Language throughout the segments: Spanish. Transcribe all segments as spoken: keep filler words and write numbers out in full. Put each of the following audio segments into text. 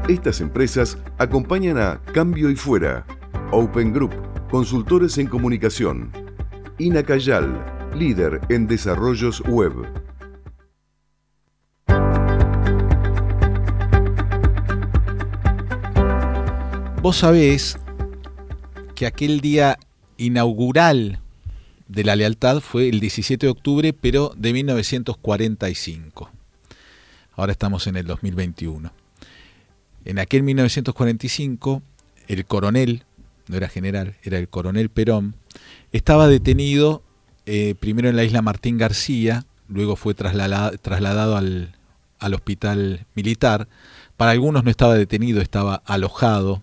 Estas empresas acompañan a Cambio y Fuera, Open Group, consultores en comunicación, Inacayal, líder en desarrollos web. Vos sabés que aquel día inaugural de la lealtad fue el diecisiete de octubre, pero de mil novecientos cuarenta y cinco. Ahora estamos en el dos mil veintiuno. En aquel mil novecientos cuarenta y cinco, el coronel, no era general, era el coronel Perón, estaba detenido eh, primero en la isla Martín García, luego fue trasladado, trasladado al, al hospital militar. Para algunos no estaba detenido, estaba alojado,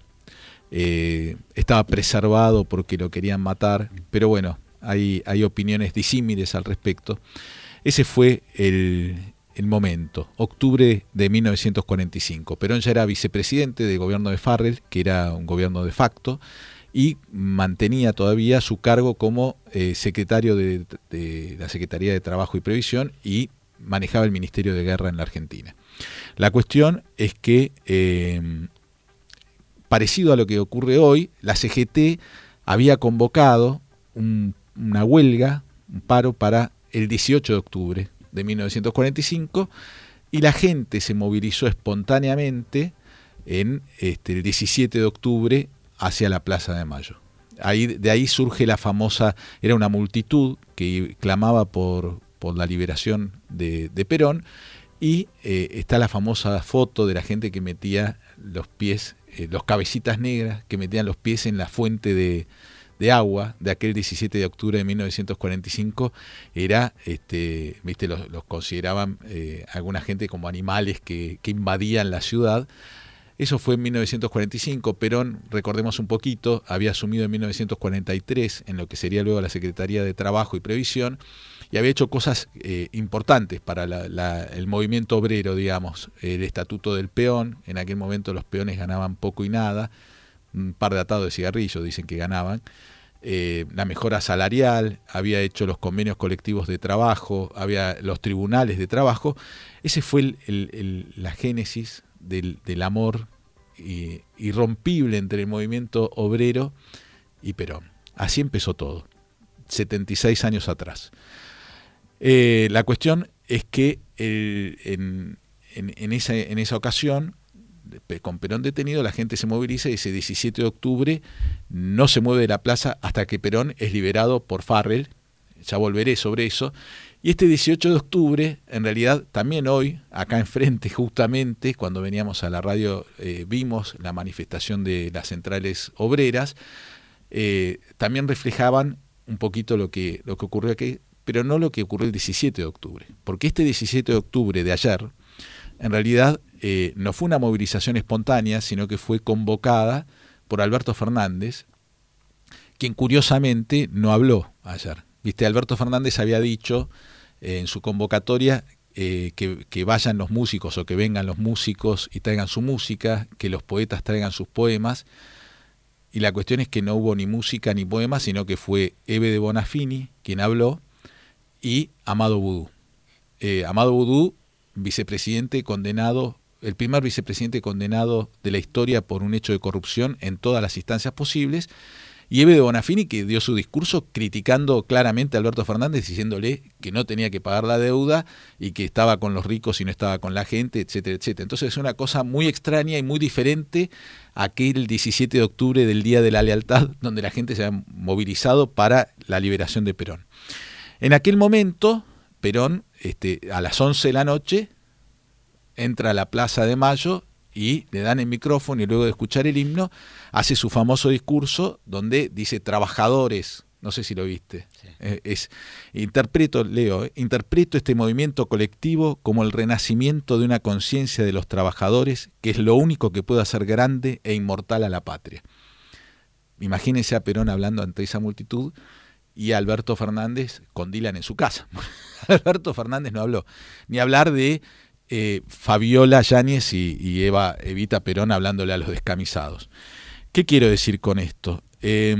eh, estaba preservado porque lo querían matar, pero bueno, hay, hay opiniones disímiles al respecto. Ese fue el, el momento, octubre de mil novecientos cuarenta y cinco. Perón ya era vicepresidente del gobierno de Farrell, que era un gobierno de facto, y mantenía todavía su cargo como eh, secretario de, de la Secretaría de Trabajo y Previsión y manejaba el Ministerio de Guerra en la Argentina. La cuestión es que, eh, parecido a lo que ocurre hoy, la C G T había convocado un, una huelga, un paro para el dieciocho de octubre de mil novecientos cuarenta y cinco, y la gente se movilizó espontáneamente en este, el diecisiete de octubre hacia la Plaza de Mayo. Ahí, de ahí surge la famosa, era una multitud que clamaba por, por la liberación de, de Perón, y eh, está la famosa foto de la gente que metía los pies, eh, los cabecitas negras, que metían los pies en la fuente de, de agua de aquel diecisiete de octubre de mil novecientos cuarenta y cinco. Era, este, viste, los, los consideraban eh, alguna gente como animales que, que invadían la ciudad. Eso fue en mil novecientos cuarenta y cinco. Perón, recordemos un poquito, había asumido en mil novecientos cuarenta y tres en lo que sería luego la Secretaría de Trabajo y Previsión, y había hecho cosas eh, importantes para la, la, el movimiento obrero, digamos. El estatuto del peón, en aquel momento los peones ganaban poco y nada, un par de atados de cigarrillos dicen que ganaban. Eh, la mejora salarial, había hecho los convenios colectivos de trabajo, había los tribunales de trabajo. Ese fue el, el, el, la génesis del, del amor eh, irrompible entre el movimiento obrero y Perón. Así empezó todo, setenta y seis años atrás. Eh, la cuestión es que el, en, en, en, esa, en esa ocasión, con Perón detenido, la gente se moviliza y ese diecisiete de octubre no se mueve de la plaza hasta que Perón es liberado por Farrell. Ya volveré sobre eso. Y este dieciocho de octubre, en realidad también hoy, acá enfrente justamente, cuando veníamos a la radio, eh, vimos la manifestación de las centrales obreras, eh, también reflejaban un poquito lo que, lo que ocurrió aquí, pero no lo que ocurrió el diecisiete de octubre. Porque este diecisiete de octubre de ayer, en realidad eh, no fue una movilización espontánea, sino que fue convocada por Alberto Fernández, quien curiosamente no habló ayer. Viste, Alberto Fernández había dicho eh, en su convocatoria eh, que, que vayan los músicos o que vengan los músicos y traigan su música, que los poetas traigan sus poemas, y la cuestión es que no hubo ni música ni poemas, sino que fue Eve de Bonafini quien habló y Amado Boudou. Eh, Amado Boudou, vicepresidente condenado, el primer vicepresidente condenado de la historia por un hecho de corrupción en todas las instancias posibles, y Eve de Bonafini, que dio su discurso criticando claramente a Alberto Fernández, diciéndole que no tenía que pagar la deuda y que estaba con los ricos y no estaba con la gente, etcétera, etcétera. Entonces es una cosa muy extraña y muy diferente a aquel diecisiete de octubre del Día de la Lealtad, donde la gente se había movilizado para la liberación de Perón. En aquel momento, Perón, este, a las once de la noche, entra a la Plaza de Mayo y le dan el micrófono y luego de escuchar el himno hace su famoso discurso donde dice trabajadores, no sé si lo viste, sí. eh, es interpreto, leo, eh, interpreto este movimiento colectivo como el renacimiento de una conciencia de los trabajadores que es lo único que puede hacer grande e inmortal a la patria. Imagínense a Perón hablando ante esa multitud y a Alberto Fernández con Dylan en su casa. Alberto Fernández no habló, ni hablar de Eh, Fabiola Yáñez y, y Eva, Evita Perón hablándole a los descamisados. ¿Qué quiero decir con esto? Eh,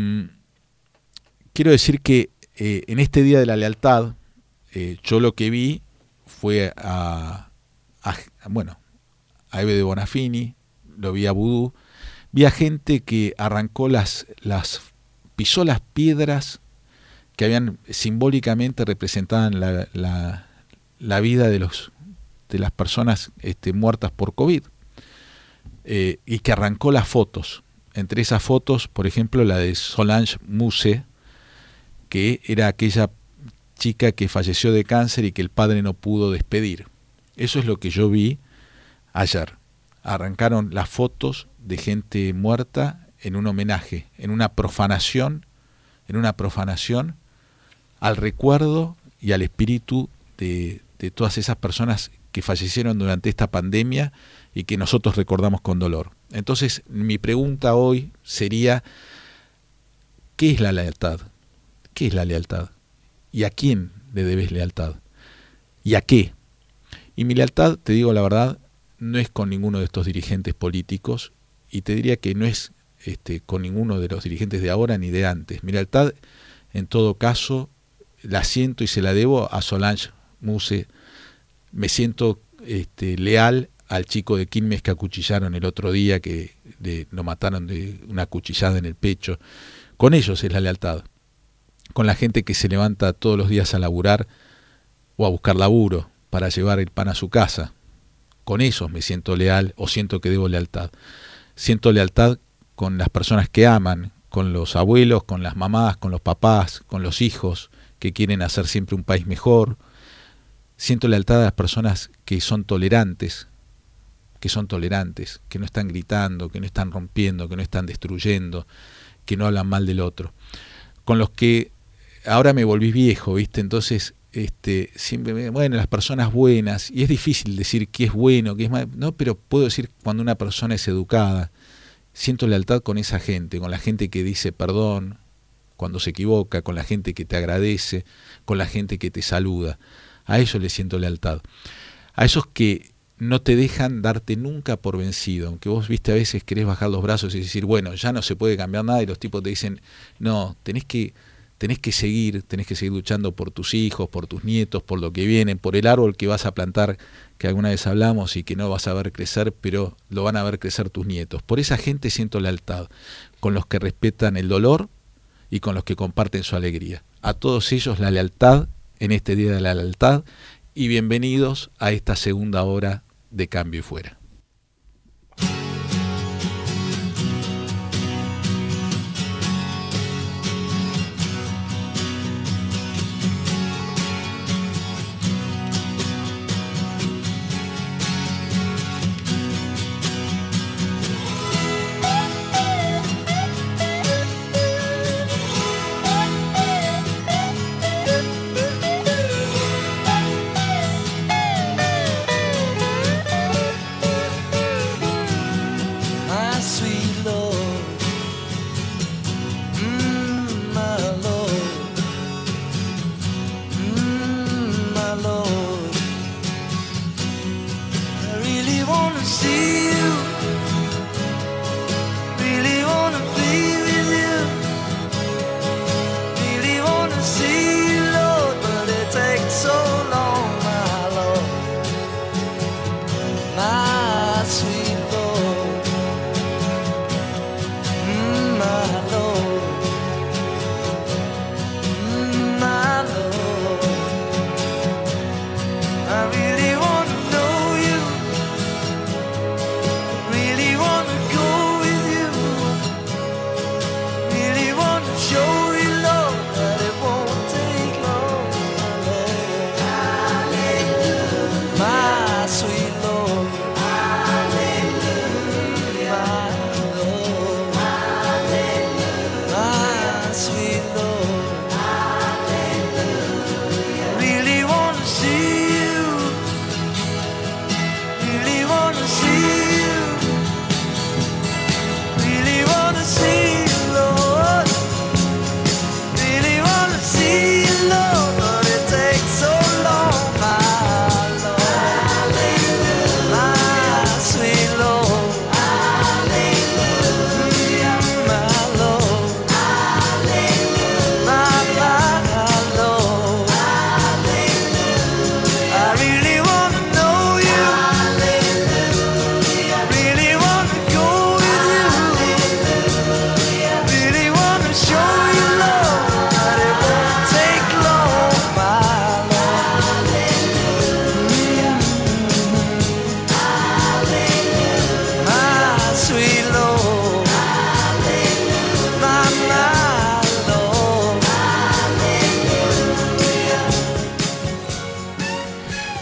quiero decir que eh, en este Día de la Lealtad, eh, yo lo que vi fue a, a, a bueno, a Eve de Bonafini, lo vi a Vudú, vi a gente que arrancó las, las pisó las piedras que habían simbólicamente representaban la, la, la vida de los de las personas este, muertas por COVID, eh, y que arrancó las fotos. Entre esas fotos, por ejemplo, la de Solange Muse, que era aquella chica que falleció de cáncer y que el padre no pudo despedir. Eso es lo que yo vi ayer. Arrancaron las fotos de gente muerta en un homenaje, en una profanación, en una profanación al recuerdo y al espíritu de, de todas esas personas que fallecieron durante esta pandemia y que nosotros recordamos con dolor. Entonces, mi pregunta hoy sería, ¿qué es la lealtad? ¿Qué es la lealtad? ¿Y a quién le debes lealtad? ¿Y a qué? Y mi lealtad, te digo la verdad, no es con ninguno de estos dirigentes políticos, y te diría que no es este, con ninguno de los dirigentes de ahora ni de antes. Mi lealtad, en todo caso, la siento y se la debo a Solange Muse. Me siento este, leal al chico de Quilmes que acuchillaron el otro día, que de, lo mataron de una cuchillada en el pecho. Con ellos es la lealtad. Con la gente que se levanta todos los días a laburar o a buscar laburo para llevar el pan a su casa. Con ellos me siento leal o siento que debo lealtad. Siento lealtad con las personas que aman, con los abuelos, con las mamás, con los papás, con los hijos que quieren hacer siempre un país mejor. Siento lealtad a las personas que son tolerantes, que son tolerantes, que no están gritando, que no están rompiendo, que no están destruyendo, que no hablan mal del otro. Con los que ahora me volví viejo, ¿viste? Entonces, este, siempre me, bueno, las personas buenas, y es difícil decir qué es bueno, qué es malo, no, pero puedo decir cuando una persona es educada. Siento lealtad con esa gente, con la gente que dice perdón cuando se equivoca, con la gente que te agradece, con la gente que te saluda. A ellos les siento lealtad. A esos que no te dejan darte nunca por vencido, aunque vos, viste, a veces querés bajar los brazos y decir, bueno, ya no se puede cambiar nada, y los tipos te dicen, no, tenés que, tenés que seguir, tenés que seguir luchando por tus hijos, por tus nietos, por lo que vienen, por el árbol que vas a plantar, que alguna vez hablamos y que no vas a ver crecer, pero lo van a ver crecer tus nietos. Por esa gente siento lealtad, con los que respetan el dolor y con los que comparten su alegría. A todos ellos la lealtad en este Día de la Lealtad, y bienvenidos a esta segunda hora de Cambio y Fuera.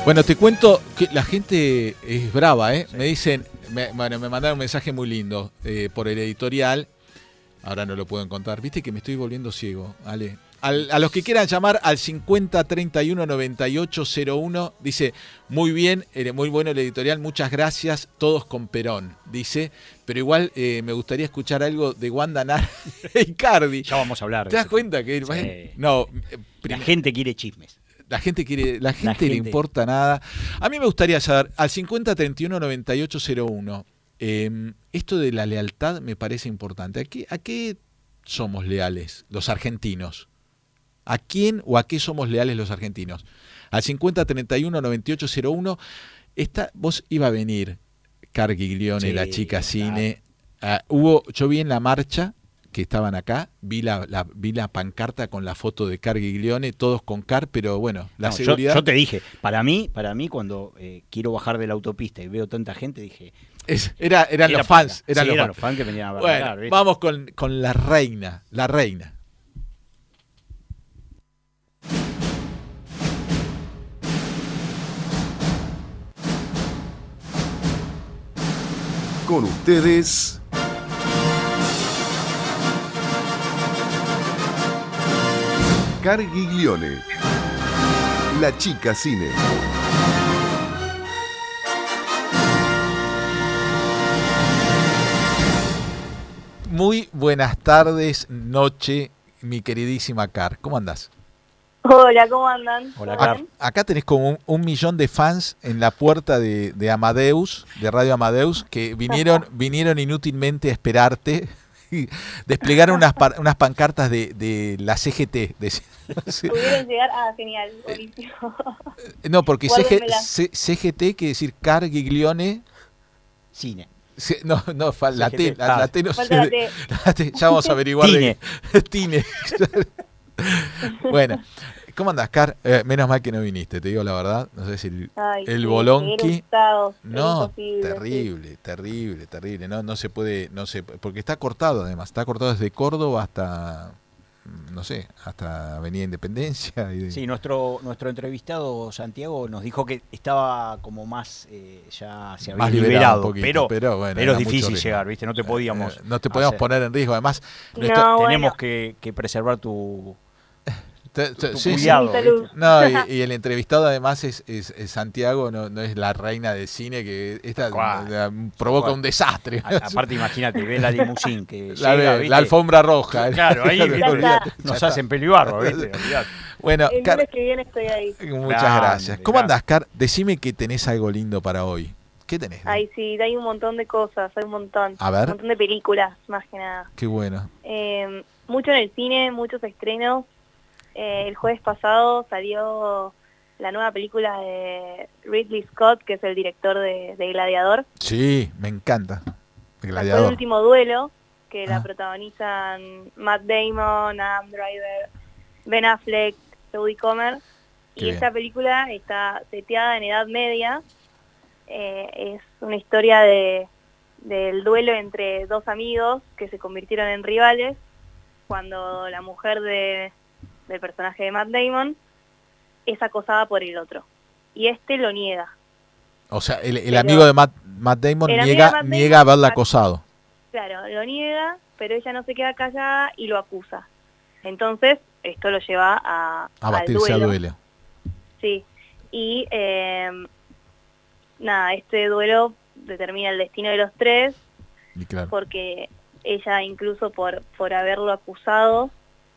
Bueno, te cuento que la gente es brava, ¿eh? Sí. Me dicen, me, bueno, me mandaron un mensaje muy lindo eh, por el editorial. Ahora no lo puedo encontrar. Viste que me estoy volviendo ciego, Ale. Al, a los que quieran llamar al cincuenta treinta y uno noventa y ocho cero uno, dice, muy bien, eh, muy bueno el editorial, muchas gracias, todos con Perón, dice, pero igual eh, me gustaría escuchar algo de Wanda Nara y Icardi. Ya vamos a hablar. ¿Te das cuenta que sí. no? La gente quiere chismes. La gente quiere, la gente, la gente le importa nada. A mí me gustaría saber, al cincuenta treinta y uno noventa y ocho cero uno, eh, esto de la lealtad me parece importante. ¿A qué, a qué somos leales los argentinos? ¿A quién o a qué somos leales los argentinos? Al cincuenta treinta y uno noventa y ocho cero uno, esta, vos iba a venir Cargiglione, sí, la chica cine. Claro. Uh, hubo, yo vi en la marcha que estaban acá, vi la, la, vi la pancarta con la foto de Cargiglione, todos con Car, pero bueno, la no, seguridad... Yo, yo te dije, para mí, para mí cuando eh, quiero bajar de la autopista y veo tanta gente, dije... Es, era, eran era los fans. Eran, sí, los, eran fans. los fans que venían a ver. Bueno, hablar, vamos con, con la reina, la reina. Con ustedes, Cargiglione, la chica cine. Muy buenas tardes, noche, mi queridísima Car. ¿Cómo andás? Hola, ¿cómo andan? Hola, Car. Acá tenés como un, un millón de fans en la puerta de, de Amadeus, de Radio Amadeus, que vinieron vinieron inútilmente a esperarte y desplegaron unas, par, unas pancartas de, de la C G T. De, Pudieron llegar, ah, genial, buenísimo. No, porque C G, C, C G T quiere decir Cargiglione Cine. No, no, la T, la, la T no sé. La T. La T, ya vamos a averiguar. Tine. De, Tine. Bueno, ¿cómo andás, Car? Eh, menos mal que no viniste, te digo la verdad. No sé si el, Ay, el sí, bolonqui. Estado, no, terrible, sí. terrible, terrible. No, no se puede, no sé, porque está cortado además. Está cortado desde Córdoba hasta, no sé, hasta Avenida Independencia. Y de... Sí, nuestro nuestro entrevistado Santiago nos dijo que estaba como más, eh, ya se había más liberado, liberado un poquito, pero, pero, bueno, pero es difícil llegar, ¿viste? No te podíamos eh, no te podíamos hacer. poner en riesgo. Además, no, nuestro, bueno. tenemos que, que preservar tu... Te, te, tu sí, cuidado, sí. No, y, y el entrevistado además es, es, es Santiago, no, no es la reina del cine, que esta la, provoca ¿Cuál? un desastre. A, aparte, imagínate, ve la limusín que la, llega, ve, la alfombra roja. Claro, ahí olvidate, nos hacen pelibarro, ¿viste? Bueno, el Car, lunes que viene estoy ahí. Muchas claro, gracias. ¿Cómo andás, Car? Decime que tenés algo lindo para hoy. ¿Qué tenés? Ay, sí, hay un montón de cosas, hay un montón. A ver. Un montón de películas, más que nada. Qué bueno. Eh, mucho en el cine, muchos estrenos. Eh, el jueves pasado salió la nueva película de Ridley Scott, que es el director de, de Gladiador. Sí, me encanta. El Gladiador. Fue el último duelo, que ah. la protagonizan Matt Damon, Adam Driver, Ben Affleck, Jodie Comer. Qué y bien. Esta película está seteada en Edad Media. Eh, es una historia de del duelo entre dos amigos que se convirtieron en rivales cuando la mujer de del personaje de Matt Damon es acosada por el otro y este lo niega. O sea, el, el amigo de Matt, Matt Damon niega, Matt niega Damon, haberla acosado. Claro, lo niega, pero ella no se queda callada y lo acusa. Entonces, esto lo lleva a, a batirse al duelo. a duelo. Sí, y eh, nada, este duelo determina el destino de los tres, y claro. porque ella incluso por, por haberlo acusado,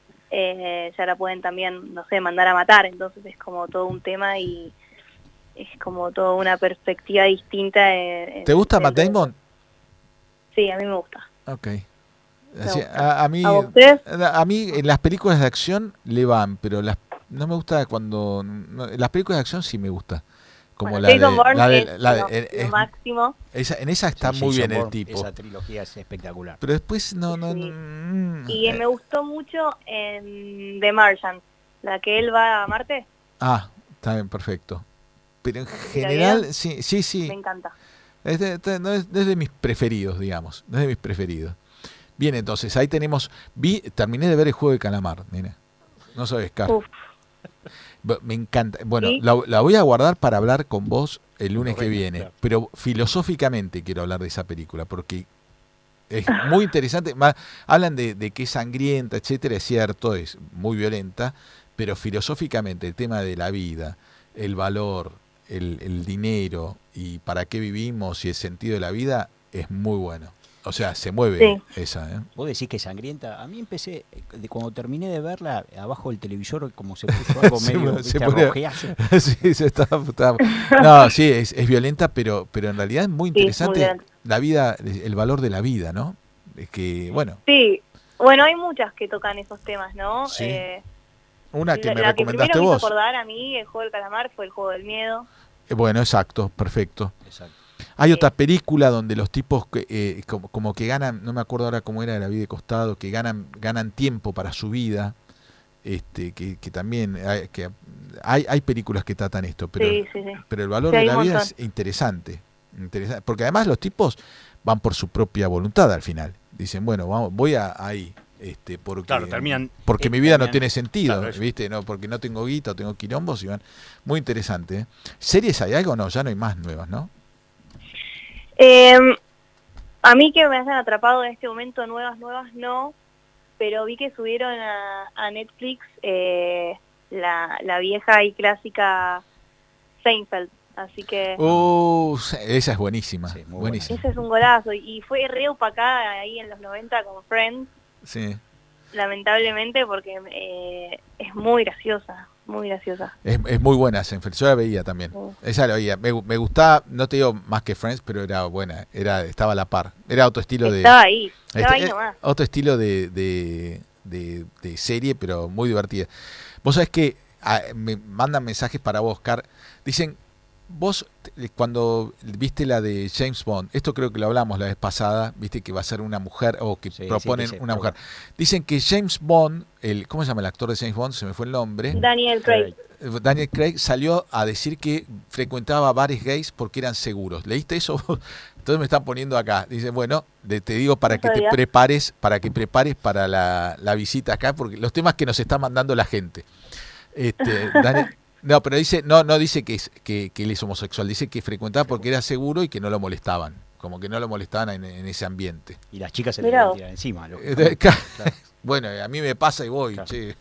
Eh, ya la pueden también, no sé, mandar a matar, entonces es como todo un tema y es como toda una perspectiva distinta. En, ¿Te gusta Matt Damon? Sí, a mí me gusta. Ok. Así, a, a, mí, ¿A, a mí en las películas de acción le van, pero las, no me gusta cuando... No, en las películas de acción sí me gusta. Como bueno, la, de, la de... Es, la de, no, es, es, máximo. Esa, en esa está sí, muy bien Bourne, el tipo. Esa trilogía es espectacular. Pero después no... no, sí. no y eh. me gustó mucho en The Martian, la que él va a Marte. Ah, está bien, perfecto. Pero en general, sí, sí, sí. Me encanta. Es de, no es, es de mis preferidos, digamos. No es de mis preferidos. Bien, entonces, ahí tenemos... vi Terminé de ver el Juego de Calamar, nena. No sabes, Car. Me encanta. Bueno, ¿Sí? la, la voy a guardar para hablar con vos el lunes que Correcto, viene, claro. pero filosóficamente quiero hablar de esa película, porque es muy interesante. Ma- Hablan de, de que es sangrienta, etcétera, es cierto, es muy violenta, pero filosóficamente el tema de la vida, el valor, el, el dinero y para qué vivimos y el sentido de la vida es muy bueno. O sea, se mueve Sí. esa, ¿eh? Vos decís que es sangrienta. A mí empecé, eh, de cuando terminé de verla, abajo del televisor como se puso algo Se medio, pone- se viste, pone- rojeazo. Sí, se está, está- No, sí, es, es violenta, pero, pero en realidad es muy Sí, es muy interesante violenta. la vida, el valor de la vida, ¿no? Es que, bueno, Sí, bueno, hay muchas que tocan esos temas, ¿no? Sí. Eh, una que la, me la que recomendaste primero me hizo vos. acordar a mí, el juego del calamar, fue el juego del miedo. Eh, Bueno, exacto, perfecto. Exacto. Hay Sí. otra película donde los tipos que, eh, como, como que ganan, no me acuerdo ahora cómo era, la vi de costado, que ganan ganan tiempo para su vida, este, que, que también hay, que hay, hay películas que tratan esto, pero, Sí, sí, sí. pero el valor Sí, de hay la un vida montón. es interesante, interesante, porque además los tipos van por su propia voluntad al final. Dicen, bueno, vamos, voy a ahí, este, porque, Claro, terminan- porque eh, mi vida no terminan- tiene sentido, claro, eso. ¿viste? No, porque no tengo guita, o tengo quilombos y van. Muy interesante, ¿eh? ¿Series hay algo? No, ya no hay más nuevas, ¿no? Eh, a mí que me hayan atrapado en este momento nuevas, nuevas no, pero vi que subieron a, a Netflix eh, la, la vieja y clásica Seinfeld, así que Uh, esa es buenísima, Sí, muy buenísima. ese es un golazo, y fue re opacada ahí en los noventa como Friends, Sí. lamentablemente, porque eh, es muy graciosa, muy graciosa. Es, es muy buena Seinfeld, yo la veía también. Sí. Esa la veía. Me, me gustaba, no te digo más que Friends, pero era buena, era estaba a la par. Era otro estilo de Estaba ahí, estaba este, ahí eh, nomás. otro estilo de, de, de, de serie, pero muy divertida. Vos sabés que ah, me mandan mensajes para vos, Oscar. Dicen, vos eh, cuando viste la de James Bond, esto creo que lo hablamos la vez pasada, viste que va a ser una mujer, o que Sí, proponen sí, que se una mujer. proba. Dicen que James Bond, el ¿cómo se llama el actor de James Bond? Se me fue el nombre. Daniel Craig. Daniel Craig salió a decir que frecuentaba bares gays porque eran seguros. ¿Leíste eso? Entonces me están poniendo acá. Dice, bueno, de- te digo para No que te sabía. prepares, para que prepares para la, la visita acá, porque los temas que nos está mandando la gente. Este, Daniel- no, pero dice, no, no dice que, es, que, que él es homosexual, dice que frecuentaba porque era seguro y que no lo molestaban, como que no lo molestaban en, en ese ambiente. Y las chicas se le Mirá deben vos. tirar encima. Eh, lógicamente. de- ca- Claro. Bueno, a mí me pasa y voy. Claro. Che.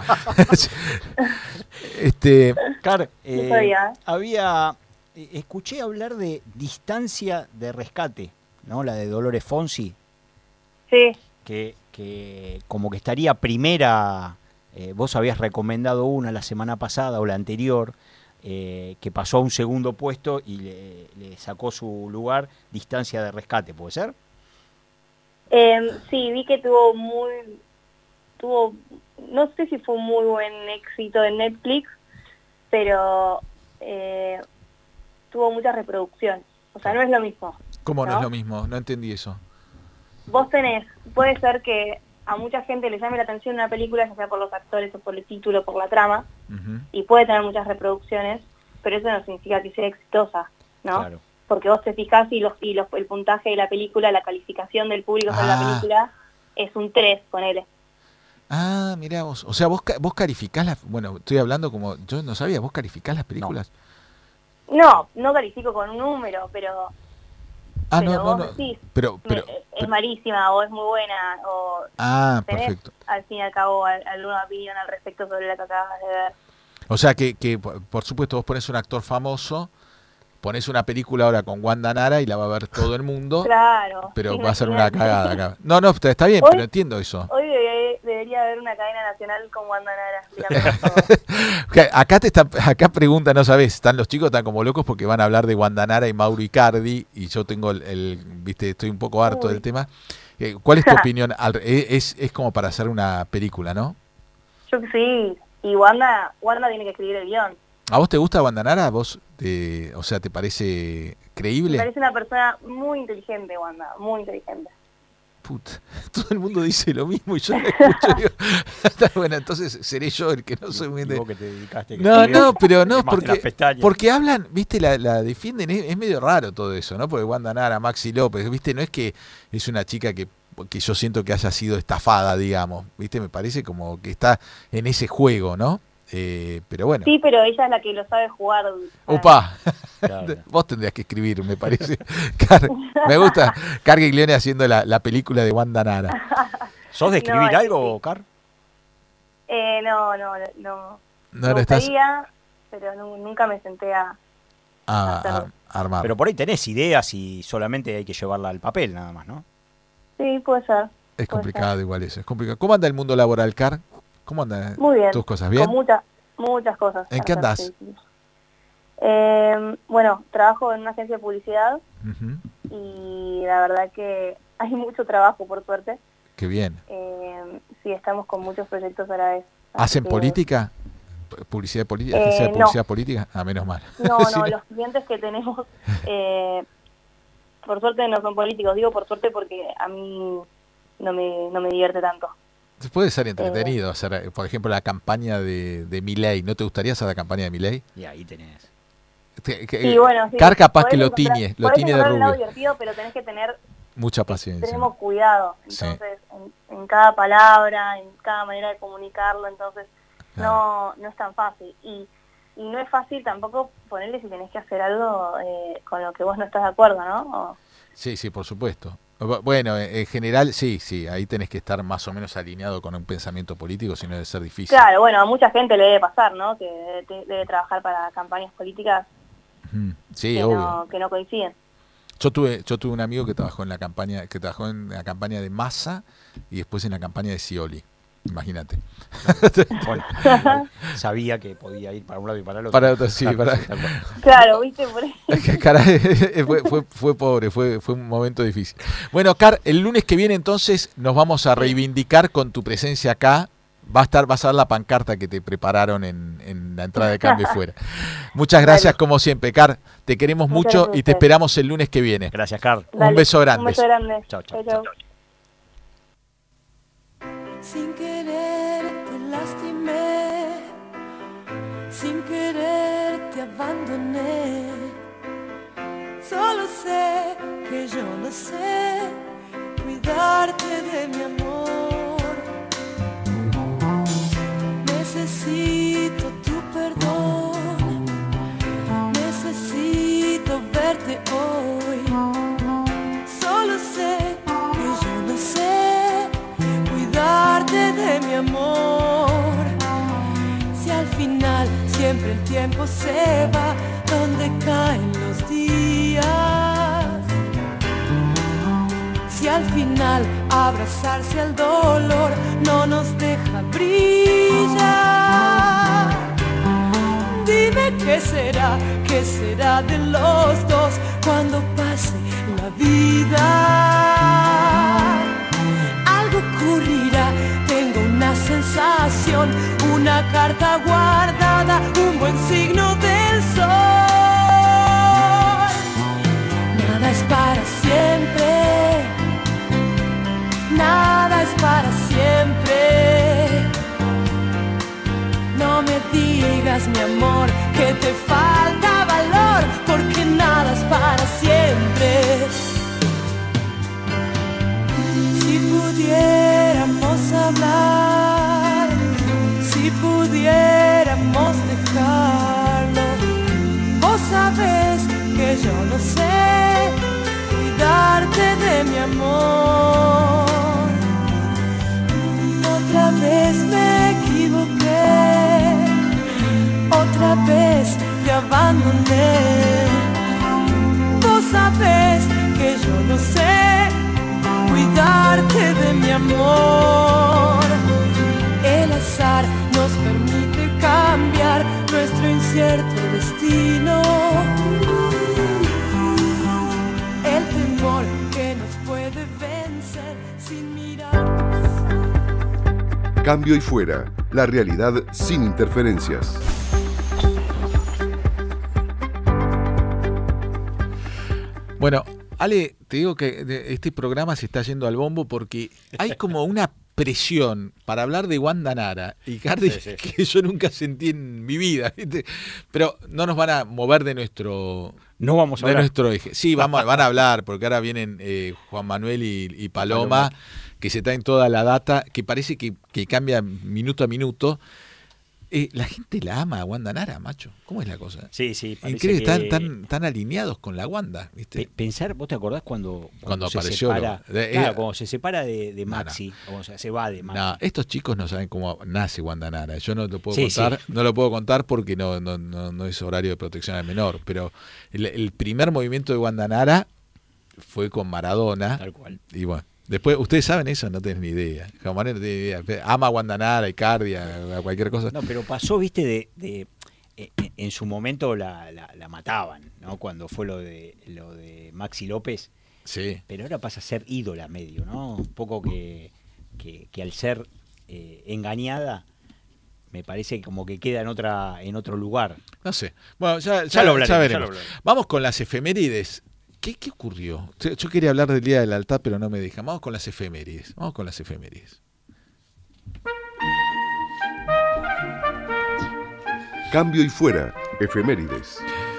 este, Claro, No eh, sabía. había, eh, escuché hablar de Distancia de Rescate, ¿no? La de Dolores Fonsi, Sí, que, que como que estaría primera, eh, vos habías recomendado una la semana pasada o la anterior, eh, que pasó a un segundo puesto y le, le sacó su lugar Distancia de Rescate, ¿puede ser? eh, sí, vi que tuvo muy, tuvo, no sé si fue un muy buen éxito en Netflix, pero eh, tuvo muchas reproducciones. O sea, no es lo mismo. ¿Cómo no, ¿No? es lo mismo? No entendí eso. Vos tenés, puede ser que a mucha gente le llame la atención una película, ya sea por los actores o por el título, por la trama, Ujú. y puede tener muchas reproducciones, pero eso no significa que sea exitosa, ¿no? Claro. Porque vos te fijás y, los, y los, el puntaje de la película, la calificación del público sobre Ah. la película es un tres, ponele. Ah, mirá vos. O sea, vos, ca- vos calificás las... Bueno, estoy hablando como... Yo no sabía, ¿vos calificás las películas? No, no califico con un número, pero, Ah, pero no, no, vos no. decís, Pero, pero, me- es pero- malísima o es muy buena, o Ah, tenés perfecto. al fin y al cabo al- alguna opinión al respecto sobre la que acabas de ver. O sea, que, que por por supuesto vos pones un actor famoso, pones una película ahora con Wanda Nara y la va a ver todo el mundo, Claro. pero sí, va a ser una imagínate. cagada acá. No, no, está está bien, Hoy- pero entiendo eso. Hoy debe- debería haber una cadena nacional con Wanda Nara explicándonos todo. Que Acá te está, acá pregunta, no sabes, están los chicos están como locos porque van a hablar de Wanda Nara y Mauro Icardi y yo tengo el, el- viste, estoy un poco harto Uy. del tema. Eh, ¿Cuál es tu opinión? Al- eh, es, es como para hacer una película, ¿no? Yo que sí, y Wanda, Wanda tiene que escribir el guión. ¿A vos te gusta Wanda Nara? ¿Vos, te, o sea, te parece Me creíble? parece una persona muy inteligente, Wanda, muy inteligente. Puta, todo el mundo dice lo mismo y yo lo escucho y digo, está bueno, entonces seré yo el que no soy muy... Y de- vos que te dedicaste, que No, escribís, no, pero no, te quemaste las porque, pestañas. porque hablan, viste, la, la defienden, es, es medio raro todo eso, ¿no? Porque Wanda Nara, Maxi López, viste, no es que es una chica que, que yo siento que haya sido estafada, digamos, viste, me parece como que está en ese juego, ¿no? Eh, pero bueno. Sí, pero ella es la que lo sabe jugar. ¡Upa! Claro. Vos tendrías que escribir, me parece. Car, me gusta Car Giglione haciendo la, la película de Wanda Nara. ¿Sos de escribir No, algo, sí. Car? Eh, no, no, no. No me lo estás gustaría, pero nu- nunca me senté a... a, hacerlo. a armar. Pero por ahí tenés ideas y solamente hay que llevarla al papel nada más, ¿no? Sí, puede ser. Es puede complicado ser. igual eso, es complicado. ¿Cómo anda el mundo laboral, Car? ¿Cómo andan Muy bien. tus cosas? ¿Bien? Con muchas, muchas cosas. ¿En para qué hacer, andás? sí, sí. Eh, bueno, trabajo en una agencia de publicidad Ujú. y la verdad que hay mucho trabajo, por suerte. Qué bien. Eh, sí, estamos con muchos proyectos a la vez. así ¿Hacen que- política? P- ¿Publicidad política? Eh, ¿Agencia de no. publicidad política? Ah, menos mal. No, Si no, los clientes que tenemos, eh, por suerte no son políticos. Digo por suerte porque a mí no me, no me divierte tanto. Puede ser entretenido hacer, eh, por ejemplo, la campaña de, de Milei. ¿No te gustaría hacer la campaña de Milei? Y ahí tenés. Te- que- Sí, bueno, sí. Car capaz podés que lo encontrar- tiñe, lo podés tiñe de encontrar un lado rubio. divertido, pero tenés que tener Mucha paciencia. extremo cuidado. Sí. Entonces, en, en cada palabra, en cada manera de comunicarlo, entonces Claro. no no es tan fácil. Y, y no es fácil tampoco ponerle si tenés que hacer algo eh, con lo que vos no estás de acuerdo, ¿no? O- Sí, sí, por supuesto. Bu- Bueno, en en general, sí, sí, ahí tenés que estar más o menos alineado con un pensamiento político, si no debe ser difícil. Claro, bueno, a mucha gente le debe pasar, ¿no? Que debe, debe trabajar para campañas políticas Ujú. Sí, que, obvio. no, que no coinciden. Yo tuve, yo tuve un amigo que trabajó en la campaña, que trabajó en la campaña de Massa y después en la campaña de Scioli. Imagínate. Bueno, igual sabía que podía ir para un lado y para el otro. Para otro, sí, Claro, para- tal cual. Claro, ¿viste? Por ahí. Caray, fue, fue, fue pobre, fue, fue un momento difícil. Bueno, Car, el lunes que viene entonces nos vamos a reivindicar con tu presencia acá. Va a estar, vas a ver la pancarta que te prepararon en, en la entrada de Cambio y Fuera. Muchas gracias, Dale. como siempre, Car. Te queremos Muchas mucho gracias a y te ustedes. esperamos el lunes que viene. Gracias, Car. Un Dale, beso grande. Un beso grande. Chao, chao, Chau, chau. Sin querer te lastimé, sin querer te abandoné. Solo sé que yo no sé cuidarte de mi amor. Necesito tu perdón, necesito verte hoy. Solo sé que yo no sé cuidarte de mi amor. Si al final siempre el tiempo se va donde caen los días. Si al final abrazarse al dolor no nos deja brillar. Dime qué será, qué será de los dos cuando pase la vida. Algo ocurrirá, tengo una sensación, una carta guardada, un buen signo del sol. Nada es para siempre, nada es para siempre. No me digas, mi amor, que te falta valor, porque nada es para siempre. Si pudiéramos hablar, si pudiéramos dejarlo, vos sabés que yo no sé cuidarte de mi amor. Otra vez me equivoqué, otra vez te abandoné. Vos sabés que yo no sé cuidarte de mi amor. El azar nos permite cambiar nuestro incierto destino. El temor que nos puede vencer sin mirar. Cambio y Fuera, la realidad sin interferencias. Bueno, Ale, te digo que de- este programa se está yendo al bombo porque hay como una presión para hablar de Wanda Nara y Cardi Sí, sí. que yo nunca sentí en mi vida, ¿viste? Pero no nos van a mover de nuestro No vamos a de hablar. nuestro eje. Sí, vamos, van a hablar porque ahora vienen eh, Juan Manuel y, y Paloma, Paloma. que se traen toda la data, que parece que, que cambia minuto a minuto. Eh, la gente la ama a Wanda Nara, macho. ¿Cómo es la cosa? Sí, sí. Increíble, que... están tan, tan alineados con la Wanda, ¿viste? Pensar, ¿vos te acordás cuando, cuando, cuando se apareció? separa, Lo, de, claro, eh, cuando se separa de, de Maxi, no, no. o sea, se va de Maxi. No, estos chicos no saben cómo nace Wanda Nara. Yo no lo puedo sí, contar, sí. no lo puedo contar porque no, no, no, no es horario de protección al menor. Pero el, el primer movimiento de Wanda Nara fue con Maradona. Tal cual. Y bueno. Después, ¿ustedes saben eso? No tienen ni idea. Jamaré no tiene ni idea. Ama a Wanda Nara, Icardi, a, a cualquier cosa. No, pero pasó, viste, de, de eh, en su momento la, la, la mataban, ¿no? Cuando fue lo de lo de Maxi López. Sí. Pero ahora pasa a ser ídola medio, ¿no? Un poco que, que, que al ser eh, engañada, me parece como que queda en otra en otro lugar. No sé. Bueno, ya, ya, ya, lo, hablaremos, ya veremos. ya lo hablaremos. Vamos con las efemérides. ¿Qué, ¿Qué ocurrió? Yo quería hablar del Día de la Lealtad, pero no me dejan. Vamos con las efemérides. Vamos con las efemérides. Cambio y fuera, efemérides.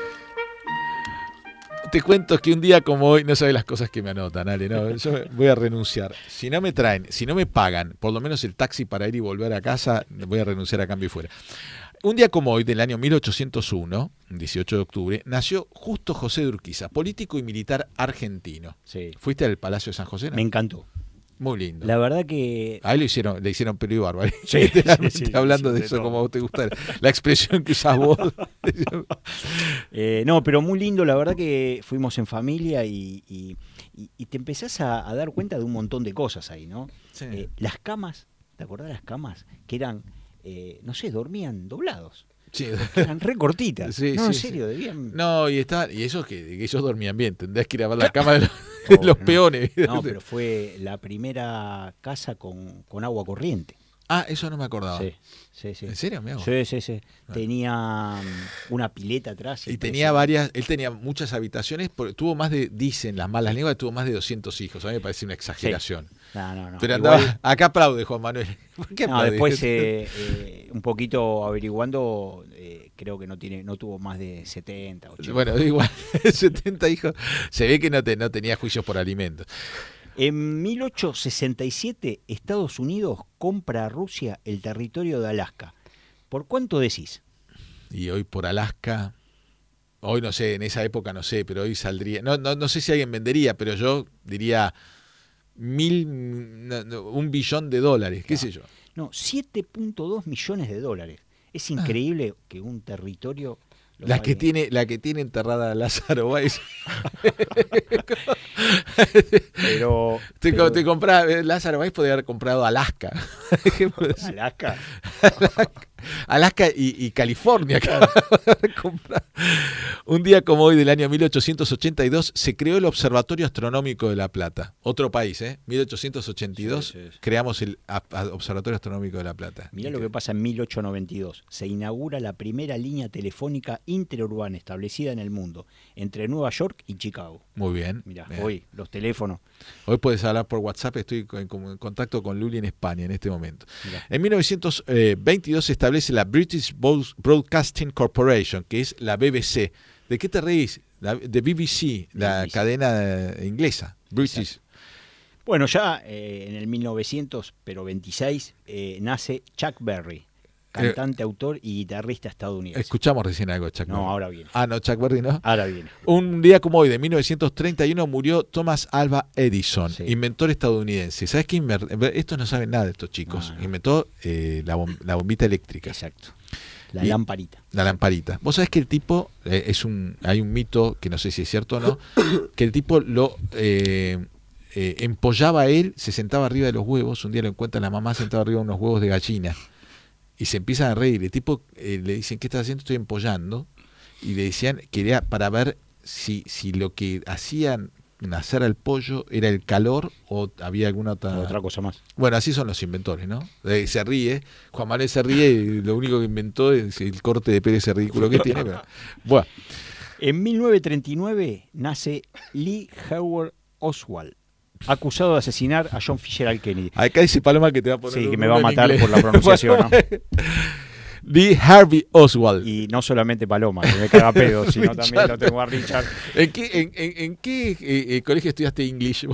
Te cuento que un día como hoy, no sabes las cosas que me anotan, Ale, no, yo voy a renunciar. Si no me traen, si no me pagan, por lo menos el taxi para ir y volver a casa, voy a renunciar a Cambio y fuera. Un día como hoy, del año mil ochocientos uno, dieciocho de octubre, nació Justo José de Urquiza, político y militar argentino. Sí. ¿Fuiste al Palacio de San José? ¿No? Me encantó. Muy lindo. La verdad que... A él le hicieron, le hicieron pelo y barba. Sí, sí, sí, sí, hablando sí, de de eso, todo. como a vos te gusta, la expresión que usás vos. eh, no, pero muy lindo, la verdad que fuimos en familia y, y, y, y te empezás a, a dar cuenta de un montón de cosas ahí, ¿no? Sí. Eh, las camas, ¿te acordás de las camas? Que eran, eh, no sé, dormían doblados. Sí. Eran re cortitas. Sí, no, sí, en serio, sí. debían... No, y está, y eso que, que ellos dormían bien, tendrías que ir a ver la cama de los, de Oh, los no. peones. No, pero fue la primera casa con, con agua corriente. Ah, eso no me acordaba. Sí, sí, sí. ¿En serio, amigo? Sí, sí, sí. Ah. Tenía um, una pileta atrás. Y tenía varias, él tenía muchas habitaciones, porque tuvo más de, dicen las malas lenguas, tuvo más de doscientos hijos. A mí me parece una exageración. Sí. No, no, no. Pero Igual, andaba, acá aplaude Juan Manuel. ¿Por qué no, aplaude? después eh, eh, un poquito averiguando, eh, creo que no tiene, no tuvo más de setenta, ochenta. Bueno, igual, setenta hijos. Se ve que no, te, no tenía juicios por alimentos. En mil ochocientos sesenta y siete, Estados Unidos compra a Rusia el territorio de Alaska. ¿Por cuánto decís? Y hoy por Alaska, hoy no sé, en esa época no sé, pero hoy saldría, no, no, no sé si alguien vendería, pero yo diría mil, no, no, un billón de dólares, qué No. sé yo. No, siete punto dos millones de dólares. Es increíble que un territorio... lo La pague. que tiene, la que tiene enterrada a Lázaro Báez. Pero... Te, pero- te compra, Lázaro Báez podría haber comprado Alaska. Alaska. Alaska y, y California. Un día como hoy del año mil ochocientos ochenta y dos se creó el Observatorio Astronómico de La Plata. Otro país, ¿eh? mil ochocientos ochenta y dos Sí, sí, sí. creamos el a- a- Observatorio Astronómico de La Plata. Mirá lo que pasa en mil ochocientos noventa y dos. Se inaugura la primera línea telefónica interurbana establecida en el mundo, entre Nueva York y Chicago. Muy bien. Mirá, bien. hoy los teléfonos. Hoy puedes hablar por WhatsApp, estoy en, en contacto con Luli en España en este momento. Mirá. En mil novecientos veintidós se establece la British Broadcasting Corporation, que es la B B C. ¿De qué te reís? La, de B B C, la B B C. cadena inglesa. British. Exacto. Bueno, ya eh, en el mil novecientos veintiséis eh, nace Chuck Berry, cantante, autor y guitarrista estadounidense. Escuchamos recién algo de Chuck No, Berry. ahora viene. Ah, no, Chuck Berry no. Ahora viene. Un día como hoy, de mil novecientos treinta y uno, murió Thomas Alva Edison, Sí. inventor estadounidense. ¿Sabes qué? Inver- Estos no saben nada de estos chicos. No, no. Inventó eh, la, bom- la bombita eléctrica. Exacto. La Y- lamparita. La lamparita. Vos sabés que el tipo, eh, es un hay un mito, que no sé si es cierto o no, que el tipo lo eh, eh, empollaba a él, se sentaba arriba de los huevos, un día lo encuentra la mamá sentado arriba de unos huevos de gallina, y se empiezan a reír. El tipo eh, le dicen, ¿qué estás haciendo? Estoy empollando. Y le decían que era para ver si, si lo que hacían nacer al pollo era el calor o había alguna otra... Otra cosa más. Bueno, así son los inventores, ¿no? Eh, se ríe, Juan Manuel se ríe y lo único que inventó es el corte de pelo ese ridículo que tiene. Pero, bueno, En mil novecientos treinta y nueve nace Lee Howard Oswald, acusado de asesinar a John Fitzgerald Kennedy. acá dice Paloma que te va a poner Sí, que un me va a uno en matar inglés. por la pronunciación, ¿no? Lee Harvey Oswald. Y no solamente Paloma, que me caga pedo, sino también lo tengo a Richard. ¿En qué, en, en- en qué eh, eh, colegio estudiaste English?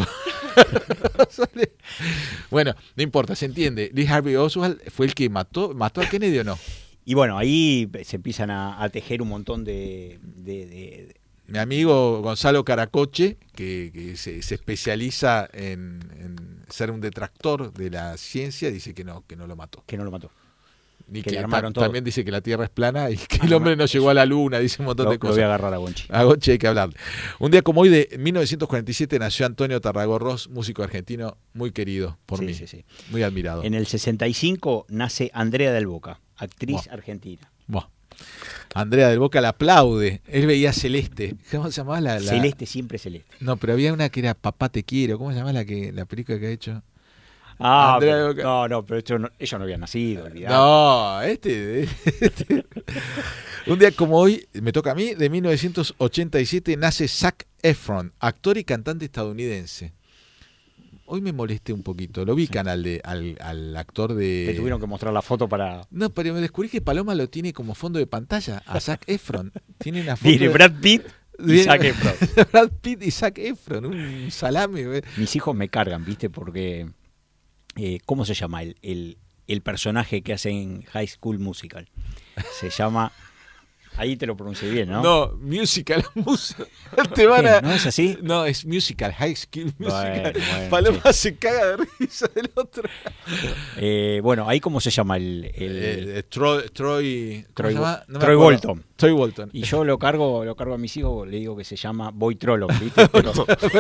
Bueno, no importa, se entiende. Lee Harvey Oswald fue el que mató, mató a Kennedy o no. y bueno, ahí se empiezan a, a tejer un montón de... de, de Mi amigo Gonzalo Caracoche, que, que se, se especializa en, en ser un detractor de la ciencia, dice que no, que no lo mató. que no lo mató. Y Que que le armaron ta- todo. también dice que la Tierra es plana y que Ah, el hombre no, no llegó a la Luna, dice un montón Lo, de lo cosas. voy a agarrar a Gonchi. A Gonchi hay que hablar. Un día como hoy de mil novecientos cuarenta y siete nació Antonio Tarragorros, músico argentino muy querido por Sí, mí, sí, sí. muy admirado. En el sesenta y cinco nace Andrea del Boca, actriz Buah. argentina. Buah. Andrea del Boca la aplaude. Él veía Celeste. ¿Cómo se llamaba la, la- Celeste, siempre celeste. No, pero había una que era Papá te quiero. ¿Cómo se llama la que la película que ha hecho? Ah, Andrea pero- del Boca. no, no, pero esto no- ellos no habían nacido, olvidate. No, este, este. Un día como hoy, me toca a mí, de mil novecientos ochenta y siete nace Zac Efron, actor y cantante estadounidense. Hoy me molesté un poquito. Lo ubican al, de, al, al actor de... Te tuvieron que mostrar la foto para... No, pero me descubrí que Paloma lo tiene como fondo de pantalla, a Zac Efron. Tiene una foto Viene de- Brad Pitt y Viene- Zac Efron. Brad Pitt y Zac Efron, un salame. güey. Mis hijos me cargan, ¿viste? Porque... eh, ¿cómo se llama el, el, el personaje que hace en High School Musical? Se llama... Ahí te lo pronuncié bien, ¿no? No, musical, musical. Te van ¿Qué? a... ¿No es así? No, es musical, high school musical. Bueno, bueno, Paloma se caga de risa del otro. Eh, bueno, ahí cómo se llama el... el- Eh, eh, Troy, Troy, ¿cómo Troy se llama? Bo- No me Troy acuerdo. Bolton. Troy Bolton. Y yo lo cargo, lo cargo a mis hijos, le digo que se llama Boy Trolloc, ¿viste? Pero-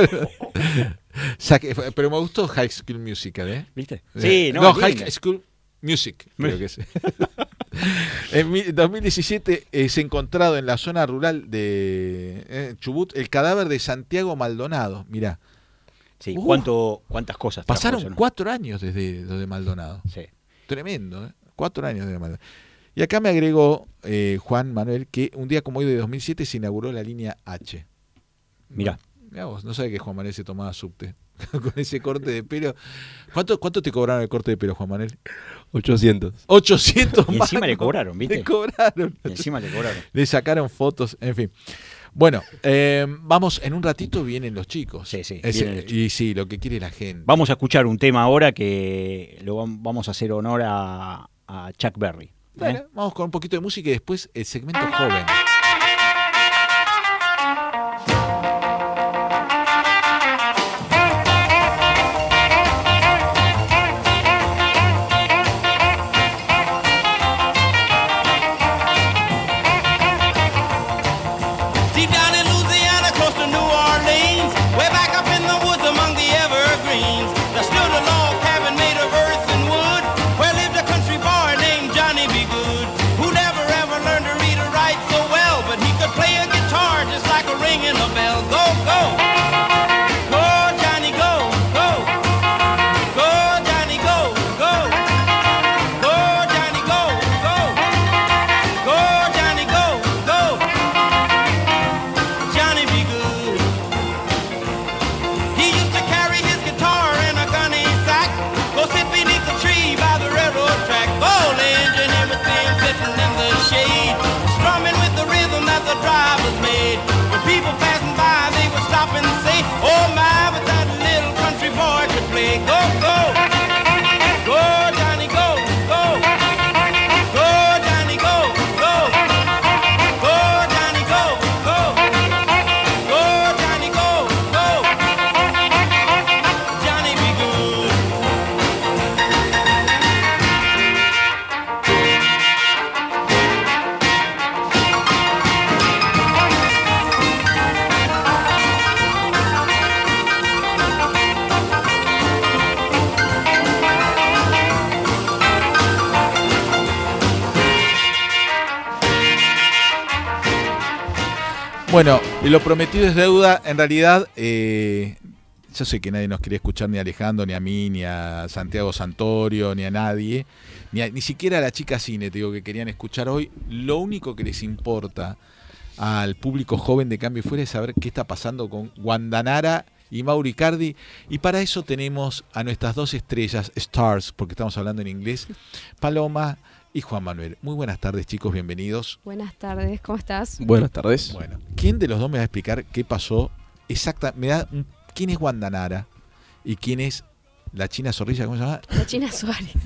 Saque- pero me gustó High School Musical, ¿eh? ¿Viste? Eh, Sí, no, no es High linda. School Music, creo que es. En mi- dos mil diecisiete es encontrado en la zona rural de eh, Chubut el cadáver de Santiago Maldonado. Mirá, Sí, Uh, ¿cuánto, cuántas cosas trajo pasaron eso, no? cuatro años desde lo de Maldonado. Sí. Tremendo, ¿eh? Cuatro años de Maldonado. Y acá me agregó eh, Juan Manuel que un día como hoy de dos mil siete se inauguró la línea H. Mirá. Mirá vos, no sabía que Juan Manuel se tomaba subte con ese corte de pelo. ¿Cuánto, ¿Cuánto te cobraron el corte de pelo, Juan Manuel? ochocientos. ochocientos Y encima le mangos. cobraron, ¿viste? Le cobraron. Y encima le cobraron. Le sacaron fotos, en fin. Bueno, eh, vamos, en un ratito vienen los chicos. Sí, sí, Ese- vienen los chicos. y sí, lo que quiere la gente. Vamos a escuchar un tema ahora que lo vam- vamos a hacer honor a, a Chuck Berry. ¿eh? Bueno, vamos con un poquito de música y después el segmento joven. Deep down in Louisiana, close to New Orleans, way back up in the woods among the evergreens, there stood a log cabin made of earth and wood, where lived a country boy named Johnny B. Good, who never ever learned to read or write so well, but he could play a guitar just like a ringing a bell. Go, go! Go, Johnny, go, go! Go, Johnny, go, go! Go, Johnny, go, go! Go, Johnny, go, go! Johnny be good. He used to carry his guitar in a gunny sack, go sit beneath the tree by the railroad track. Old engine in between sitting in the shade, strumming with the rhythm that the drivers made. When people passing by, they would stop and say, "Oh my, but that little country boy could play." Go, go, go, Johnny, go, go, go, Johnny, go, go, go, Johnny, go, go. Go, Johnny, go, go. Johnny be good. Bueno, y lo prometido es deuda. En realidad, eh, yo sé que nadie nos quería escuchar ni a Alejandro, ni a mí, ni a Santiago Santorio, ni a nadie, ni, a- ni siquiera a la chica cine, te digo, que querían escuchar hoy. Lo único que les importa al público joven de Cambio y Fuera es saber qué está pasando con Guandanara y Mauro Icardi. Y para eso tenemos a nuestras dos estrellas, stars, porque estamos hablando en inglés, Paloma y Juan Manuel. Muy buenas tardes, chicos, bienvenidos. Buenas tardes, ¿cómo estás? Buenas tardes. Bueno, ¿quién de los dos me va a explicar qué pasó exacta? Me da un- quién es Guandanara y quién es la China Zorrilla, ¿cómo se llama? La China Suárez.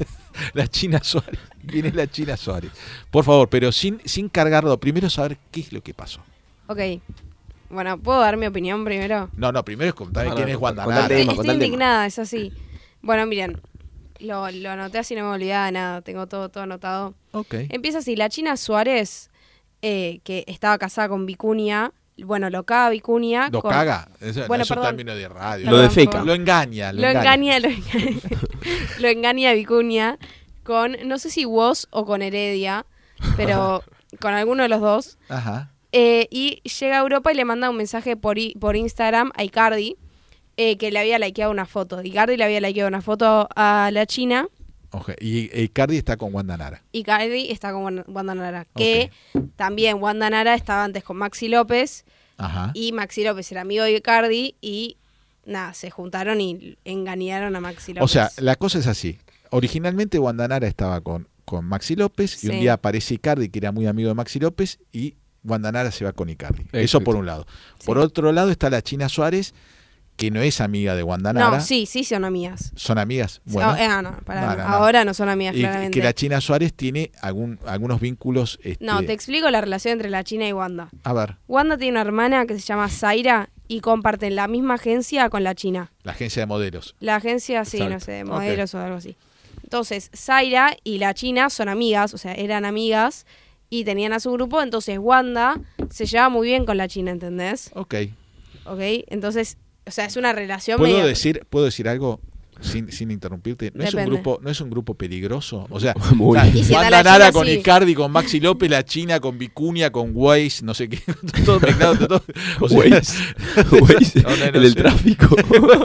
La China Suárez. Viene la China Suárez. Por favor, pero sin, sin cargarlo. Primero saber qué es lo que pasó. Ok. Bueno, ¿puedo dar mi opinión primero? No, no, primero es contar No, quién no, es Wanda contá el Nara. tema, Estoy contá el tema. indignada, es así. Bueno, miren, lo, lo anoté así, no me olvidaba de nada, tengo todo, todo anotado. Ok. Empieza así, la China Suárez, eh, que estaba casada con Vicuña, bueno, lo caga Vicuña. Lo con... caga. Eso, Bueno, es un perdón. término de radio. Lo Perdón, defeca. perdón. Lo engaña. Lo, Lo engaña. engaña, lo engaña, lo engaña a Vicuña con, no sé si Woz o con Heredia, pero con alguno de los dos. Ajá. Eh, y llega a Europa y le manda un mensaje por, i- por Instagram a Icardi, eh, que le había likeado una foto. Icardi le había likeado una foto a la China. Okay. Y Icardi está con Wanda Nara. Icardi está con Wan- Wanda Nara. Que también Wanda Nara estaba antes con Maxi López. Ajá. Y Maxi López era amigo de Icardi. Y nada, se juntaron y engañaron a Maxi López. O sea, la cosa es así. Originalmente Wanda Nara estaba con, con Maxi López y Sí. un día aparece Icardi, que era muy amigo de Maxi López, y Wanda Nara se va con Icardi. Eso Exacto. por un lado. Sí. Por otro lado está la China Suárez, que no es amiga de Wanda Nara. No, sí, sí son amigas. Son amigas. Bueno, Oh, eh, ah, no, pará, No, no. no, no. Ahora no son amigas, y claramente. que la China Suárez tiene algún, algunos vínculos. Este, No, te explico la relación entre la China y Wanda. A ver, Wanda tiene una hermana que se llama Zaira y comparten la misma agencia con la China. la agencia de modelos. La agencia, sí, Exacto. no sé, de modelos o algo así. Entonces, Zaira y la China son amigas, o sea, eran amigas y tenían a su grupo. Entonces, Wanda se lleva muy bien con la China, ¿entendés? Ok. ¿Ok? Entonces, o sea, es una relación ¿Puedo medio... decir, ¿puedo decir algo sin, sin interrumpirte? ¿No es, un Depende. grupo, ¿No es un grupo peligroso? O sea, Muy o sea, bien. Y si está Wanda la Nara China, con sí. Icardi, con Maxi López, la China con Vicuña, con Waze, no sé qué, todo mezclado. Todo, o sea, Waze. Waze, no, no, no el del sé. tráfico.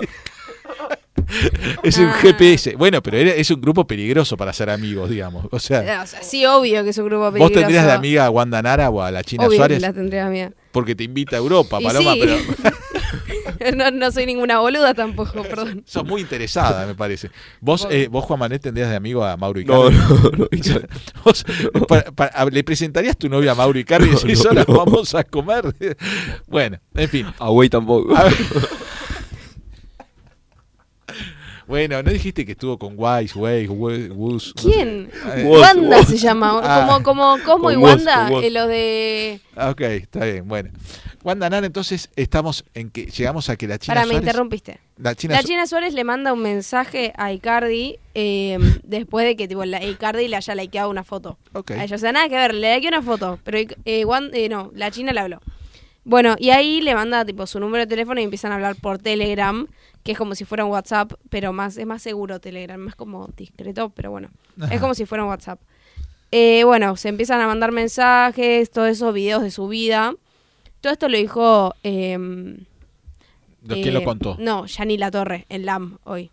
Es un Ah. G P S. Bueno, pero era- es un grupo peligroso para ser amigos, digamos. O sea, Eh, O sea, sí, obvio que es un grupo vos peligroso. tendrías de amiga a Wanda Nara o a la China Obvio Suárez que la tendría de amiga. porque te invita a Europa, Y Paloma, sí. pero no, no soy ninguna boluda tampoco, perdón. sos muy interesada, me parece. Vos, Vos- eh, vos Juan Manuel, tendrías de amigo a Mauro No, Icardi. no, no. Icardi. Vos, para- para- ¿le presentarías tu novia a Mauro Icardi y No, decís, no, hola, no. vamos a comer? Bueno, en fin. A güey tampoco. A ver. Bueno, ¿no dijiste que estuvo con Wise, Way, Wus? ¿Quién? Eh, Woz, Wanda Woz. se llama. Ah. Como, como Cosmo y Con Woz, Wanda, con Woz. eh, lo de... Ah, ok, está bien, bueno. Wanda Nara, entonces estamos en que llegamos a que la China Para, me Suárez... interrumpiste. La China, La Su- China Suárez le manda un mensaje a Icardi eh, después de que tipo, la, Icardi le haya likeado una foto. Ok. A ella, o sea, nada que ver, le likeó una foto, pero eh, Wan- eh, no, la China le habló. Bueno, y ahí le manda tipo su número de teléfono y empiezan a hablar por Telegram, que es como si fuera un WhatsApp, pero más es más seguro Telegram, más como discreto, pero bueno, Ajá. es como si fuera un WhatsApp. Eh, bueno, se empiezan a mandar mensajes, todos esos videos de su vida. Todo esto lo dijo... Eh, ¿Quién eh, lo contó? No, Yani Latorre, en L A M, hoy.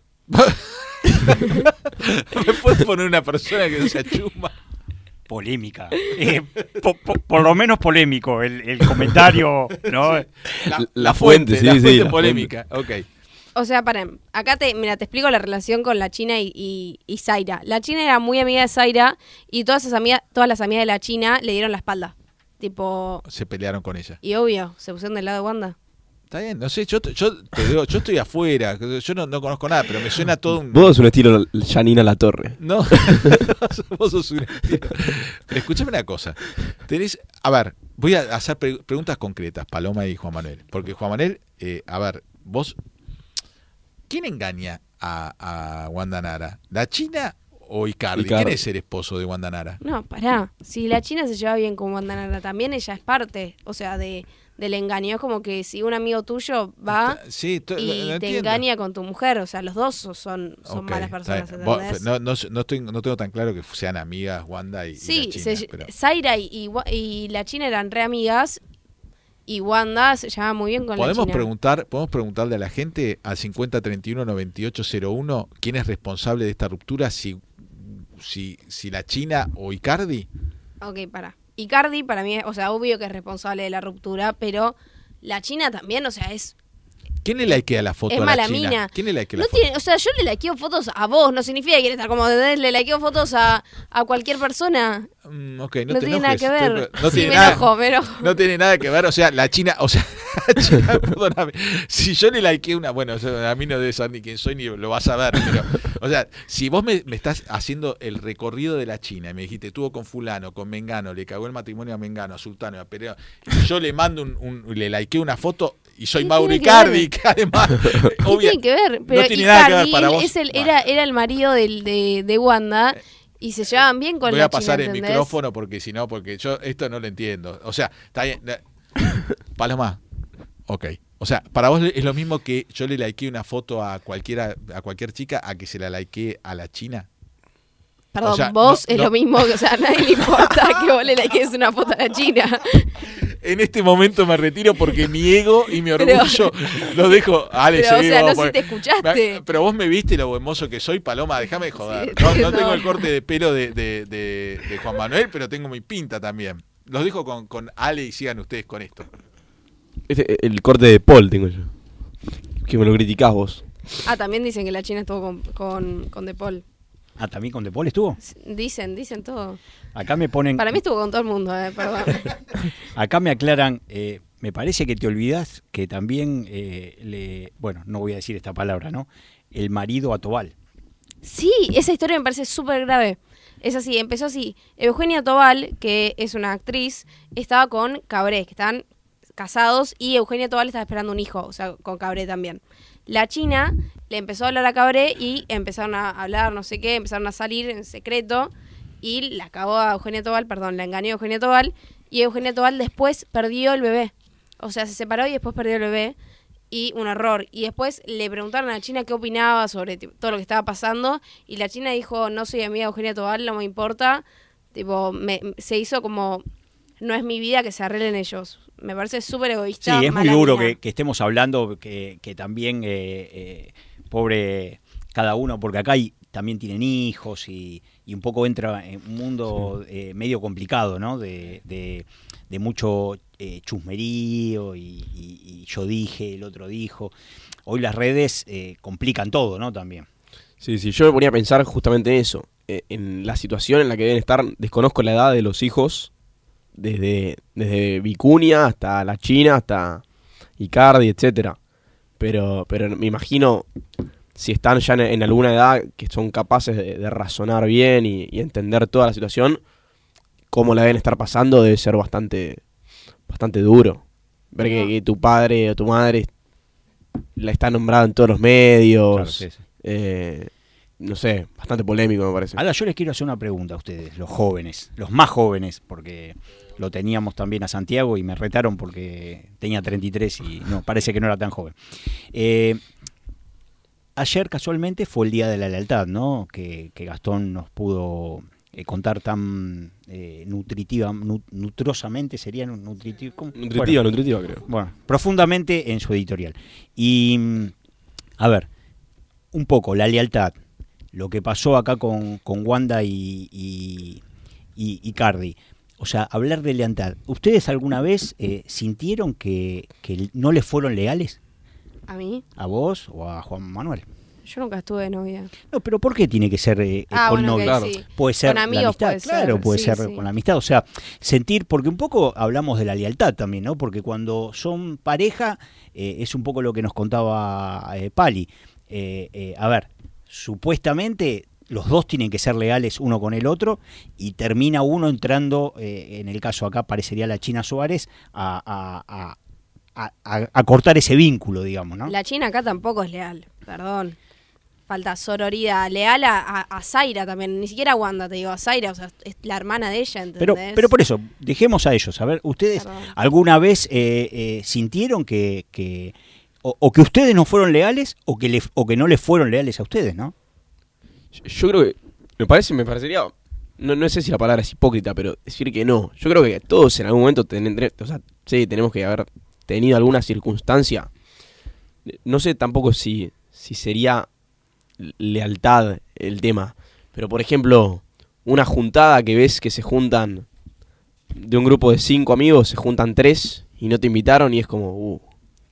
¿Me puedes poner una persona que no se achuma? Polémica. Eh, po- po- por lo menos polémico el, el comentario, ¿no? La, La fuente, sí, la sí, fuente la polémica. Ok. O sea, paren, acá te, mira, te explico la relación con la China y, y, y Zaira. La China era muy amiga de Zaira y todas, esas amigas, todas las amigas de la China le dieron la espalda. Tipo, Se pelearon con ella. y obvio, se pusieron del lado de Wanda. Está bien, no sé, yo, te- yo te digo, yo estoy afuera, yo no, no conozco nada, pero me suena todo un... Vos sos un estilo Janina La Torre. No, vos sos un estilo. Pero escúchame una cosa. Tenés, a ver, voy a hacer pre- preguntas concretas, Paloma y Juan Manuel. Porque Juan Manuel, eh, a ver, vos, ¿quién engaña a, a Wanda Nara? ¿La China o Icardi? Icardi. ¿Quién es el esposo de Wanda Nara? No, pará. Si la China se lleva bien con Wanda Nara, también ella es parte, o sea, de del engaño. Es como que si un amigo tuyo va Sí, to- y lo- lo te entiendo. engaña con tu mujer, o sea, los dos son, son Ok, malas está personas, bien. Vos- ¿entendés? no, no, no, estoy, no tengo tan claro que sean amigas Wanda y, y Sí, la China, se- pero- Zaira y, y, Wa- y la China eran re amigas y Wanda se llevaba muy bien con la ¿Podemos China. preguntar, podemos preguntarle a la gente al cincuenta treinta y uno noventa y ocho cero uno quién es responsable de esta ruptura, si, si, si la China o Icardi? Ok, para. Icardi para mí, es- o sea, obvio que es responsable de la ruptura, pero la China también, o sea, es ¿Quién le likea la foto es a la mala China? mina. ¿Quién le likea no la foto? tiene, o sea, yo le likeo fotos a vos, no significa que quiere estar como ¿entendés? Le likeo fotos a, a cualquier persona. Mm, ok, no, No te tiene nada enojes, que ver. estoy- no Sí, tiene me nada, enojo, me enojo. No tiene nada que ver, o sea, la China, o sea, la China, perdóname, si yo le likeé una, bueno, o sea, a mí no debe saber ni quién soy ni lo vas a ver, pero, o sea, si vos me, me estás haciendo el recorrido de la China y me dijiste, estuvo con fulano, con Mengano, le cagó el matrimonio a Mengano, a Sultano, a Pereira, y yo le mando un, un le likeé una foto y soy ¿Qué Mauro tiene que Icardi, ver? que además, ¿Qué obvia- tiene que ver? Pero no tiene nada que ver Icardi, para él vos. es el, Bueno. era, era el marido del, de, de Wanda y se llevaban bien con Voy la a pasar China, el ¿entendés? micrófono porque si no, porque yo esto no lo entiendo. O sea, está bien. la- Paloma, ok. O sea, para vos es lo mismo que yo le likeé una foto a cualquiera, a cualquier chica a que se la likeé a la China. Perdón, O sea, vos no- es no. lo mismo, o sea, a nadie le importa que vos le likees una foto a la China. En este momento me retiro porque mi ego y mi Pero- orgullo lo dejo. Ale, Pero, o seguí sea, vos, no sé porque- si te escuchaste. Me- Pero vos me viste lo hermoso que soy, Paloma, déjame de joder. Sí, no, no no. tengo el corte de pelo de, de, de- de Juan Manuel, pero tengo mi pinta también. Los dejo con, con Ale y sigan ustedes con esto. Este, el corte de Paul tengo yo. Que me lo criticás vos. Ah, también dicen que la China estuvo con, con, con De Paul. Ah, ¿también con De Paul estuvo? Dicen, dicen todo. Acá me ponen... Para mí estuvo con todo el mundo, eh, perdón. Acá me aclaran, eh, me parece que te olvidás que también eh, le... Bueno, no voy a decir esta palabra, ¿no? El marido a Tobal. Sí, esa historia me parece súper grave. Es así, empezó así. Eugenia Tobal, que es una actriz, estaba con Cabré, que estaban casados, y Eugenia Tobal estaba esperando un hijo, o sea, con Cabré también. La China le empezó a hablar a Cabré y empezaron a hablar, no sé qué, empezaron a salir en secreto y la acabó a Eugenia Tobal, perdón, la engañó a Eugenia Tobal y Eugenia Tobal después perdió el bebé. O sea, se separó y después perdió el bebé y un error. Y después le preguntaron a la China qué opinaba sobre tipo, todo lo que estaba pasando y la China dijo, no soy amiga de Eugenia Tobal, no me importa. Tipo, me, se hizo como, no es mi vida, que se arreglen ellos. Me parece súper Sí, egoísta. es muy mala duro mina. que, que estemos hablando, que, que también, eh, eh, pobre cada uno, porque acá hay, también tienen hijos y, y un poco entra en un mundo eh, medio complicado, ¿no? De, de, de mucho eh, chusmerío y, y- y yo dije, el otro dijo. Hoy las redes eh, complican todo, ¿no? También. Sí, sí, yo me ponía a pensar justamente en eso. eh, En la situación en la que deben estar. Desconozco la edad de los hijos. Desde, desde Vicuña hasta la China, hasta Icardi, etcétera. Pero, pero me imagino si están ya en, en alguna edad que son capaces de, de razonar bien y, y entender toda la situación, cómo la deben estar pasando debe ser bastante, bastante duro. Ver que, que tu padre o tu madre la está nombrada en todos los medios. Claro, sí, sí. eh, no sé, bastante polémico me parece. Ahora yo les quiero hacer una pregunta a ustedes, los jóvenes, los más jóvenes, porque lo teníamos también a Santiago y me retaron porque tenía treinta y tres y no, parece que no era tan joven. Eh, ayer casualmente fue el Día de la Lealtad, ¿no? Que, que Gastón nos pudo eh, contar tan eh, nutritiva, nu- nutrosamente, sería nu- nutritivo, ¿cómo? Nutritiva, Bueno, nutritiva creo. bueno, profundamente en su editorial. Y, mm, a ver, un poco la lealtad, lo que pasó acá con, con Wanda y, y, y, y Cardi. O sea, hablar de lealtad. ¿Ustedes alguna vez eh, sintieron que, que no les fueron leales ¿A mí? a vos o a Juan Manuel? Yo nunca estuve de novia. No, pero ¿por qué tiene que ser eh, Ah, con bueno, ok, novio? sí. Puede ser Con la amigos amistad, puede ser, claro, puede sí, ser sí. con la amistad. O sea, sentir, porque un poco hablamos de la lealtad también, ¿no? Porque cuando son pareja, eh, es un poco lo que nos contaba eh, Pali. Eh, eh, a ver, supuestamente los dos tienen que ser leales uno con el otro y termina uno entrando, eh, en el caso acá parecería la China Suárez, a, a, a, a, a cortar ese vínculo, digamos, ¿no? La China acá tampoco es leal, perdón. Falta sororidad. Leal a, a, a Zaira también, ni siquiera a Wanda, te digo, a Zaira, o sea, es la hermana de ella, ¿entendés? Pero, pero por eso, dejemos a ellos. A ver, ¿ustedes Perdón. alguna vez eh, eh, sintieron que, que o, o que ustedes no fueron leales o que, le, o que no les fueron leales a ustedes, ¿no? Yo creo que, me parece, me parecería, no, no sé si la palabra es hipócrita, pero decir que no. Yo creo que todos en algún momento, tendré, o sea, sí, tenemos que haber tenido alguna circunstancia. No sé tampoco si, si sería lealtad el tema, pero por ejemplo, una juntada que ves que se juntan, de un grupo de cinco amigos, se juntan tres y no te invitaron y es como, uh,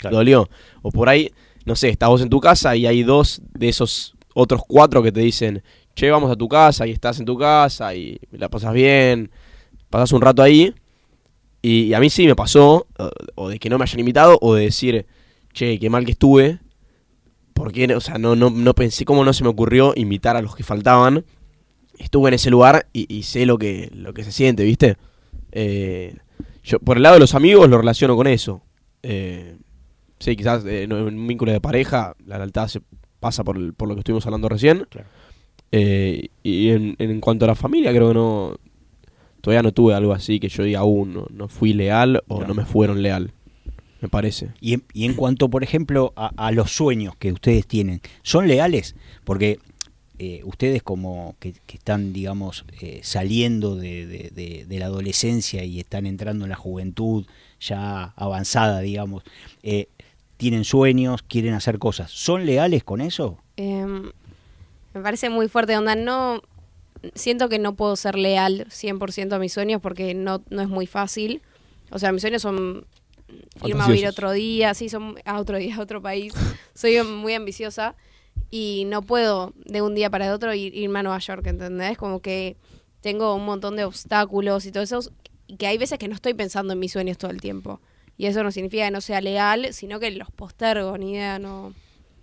Claro. Dolió. O por ahí, no sé, estás vos en tu casa y hay dos de esos otros cuatro que te dicen, che, vamos a tu casa, y estás en tu casa y la pasas bien, pasas un rato ahí. Y, y a mí sí me pasó, o, o de que no me hayan invitado, o de decir, che, qué mal que estuve. Porque, o sea, no, no, no pensé cómo no se me ocurrió invitar a los que faltaban. Estuve en ese lugar y, y sé lo que, lo que se siente, ¿viste? Eh, yo por el lado de los amigos lo relaciono con eso. Eh, sí, quizás eh, en un vínculo de pareja la lealtad se pasa por, el, por lo que estuvimos hablando recién. Claro. Eh, y en, en cuanto a la familia, creo que no... Todavía no tuve algo así que yo diga, uh, no, no fui leal o no. no me fueron leal. Me parece. Y en, y en cuanto, por ejemplo, a, a los sueños que ustedes tienen, ¿son leales? Porque eh, ustedes como que, que están, digamos, eh, saliendo de, de, de, de la adolescencia y están entrando en la juventud ya avanzada, digamos, eh, tienen sueños, quieren hacer cosas. ¿Son leales con eso? Eh, me parece muy fuerte, onda, no... Siento que no puedo ser leal cien por ciento a mis sueños porque no, no es muy fácil. O sea, mis sueños son irme a vivir otro día, sí, son a otro día, a otro país. Soy muy ambiciosa y no puedo de un día para el otro ir, irme a Nueva York, ¿entendés? Como que tengo un montón de obstáculos y todo eso, y que hay veces que no estoy pensando en mis sueños todo el tiempo. Y eso no significa que no sea leal, sino que los postergo, ni idea, no...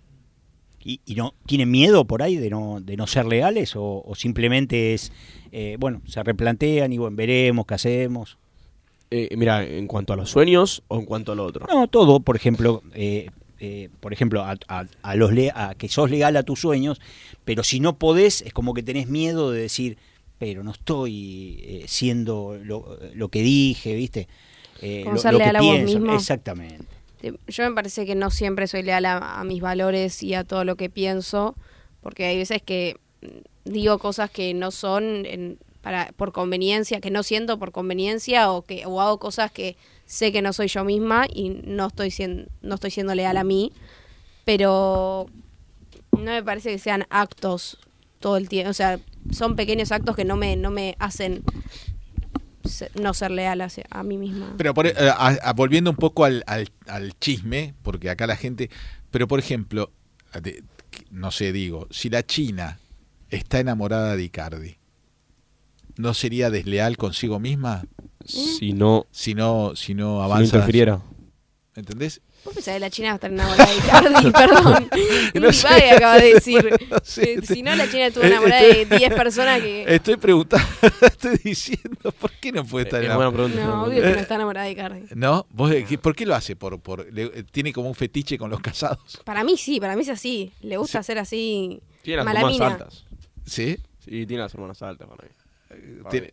¿Y, y no tienen miedo por ahí de no de no ser leales o, o simplemente es, eh, bueno, se replantean y bueno, veremos qué hacemos? Eh, mira, en cuanto a los sueños o en cuanto a lo otro. No, todo, por ejemplo, eh, eh, por ejemplo, a, a, a los le a que sos leal a tus sueños, pero si no podés, es como que tenés miedo de decir, pero no estoy eh, siendo lo, lo que dije, ¿viste? Eh, como lo, ser lo leal que a vos pienso. mismo. Exactamente. Yo me parece que no siempre soy leal a, a mis valores y a todo lo que pienso, porque hay veces que digo cosas que no son en, para por conveniencia, que no siento por conveniencia, o que o hago cosas que sé que no soy yo misma y no estoy siendo no estoy siendo leal a mí, pero no me parece que sean actos todo el tiempo, o sea, son pequeños actos que no me no me hacen no ser leal a, a mí misma. Pero por, a, a, volviendo un poco al, al, al chisme, porque acá la gente, pero por ejemplo, de, no sé, digo, si la China está enamorada de Icardi, ¿no sería desleal consigo misma? Si no, si no, si no avanza. Si no interfiriera. ¿Entendés? ¿Vos pensás que la China va a estar enamorada de Icardi? Perdón. No Mi sé. padre acaba de decir. No sé. eh, si no, la China estuvo enamorada de diez personas que... Estoy preguntando, estoy diciendo, ¿por qué no puede estar Es enamorada? buena pregunta. No, obvio que no está enamorada de Icardi. ¿No? ¿Vos, ¿Por qué lo hace? ¿Por, por, le, ¿Tiene como un fetiche con los casados? Para mí sí, para mí es así. Le gusta sí. ser así. Tiene las malamina. hermanas altas. ¿Sí? Sí, tiene las hermanas altas para mí. Para Tiene... mí.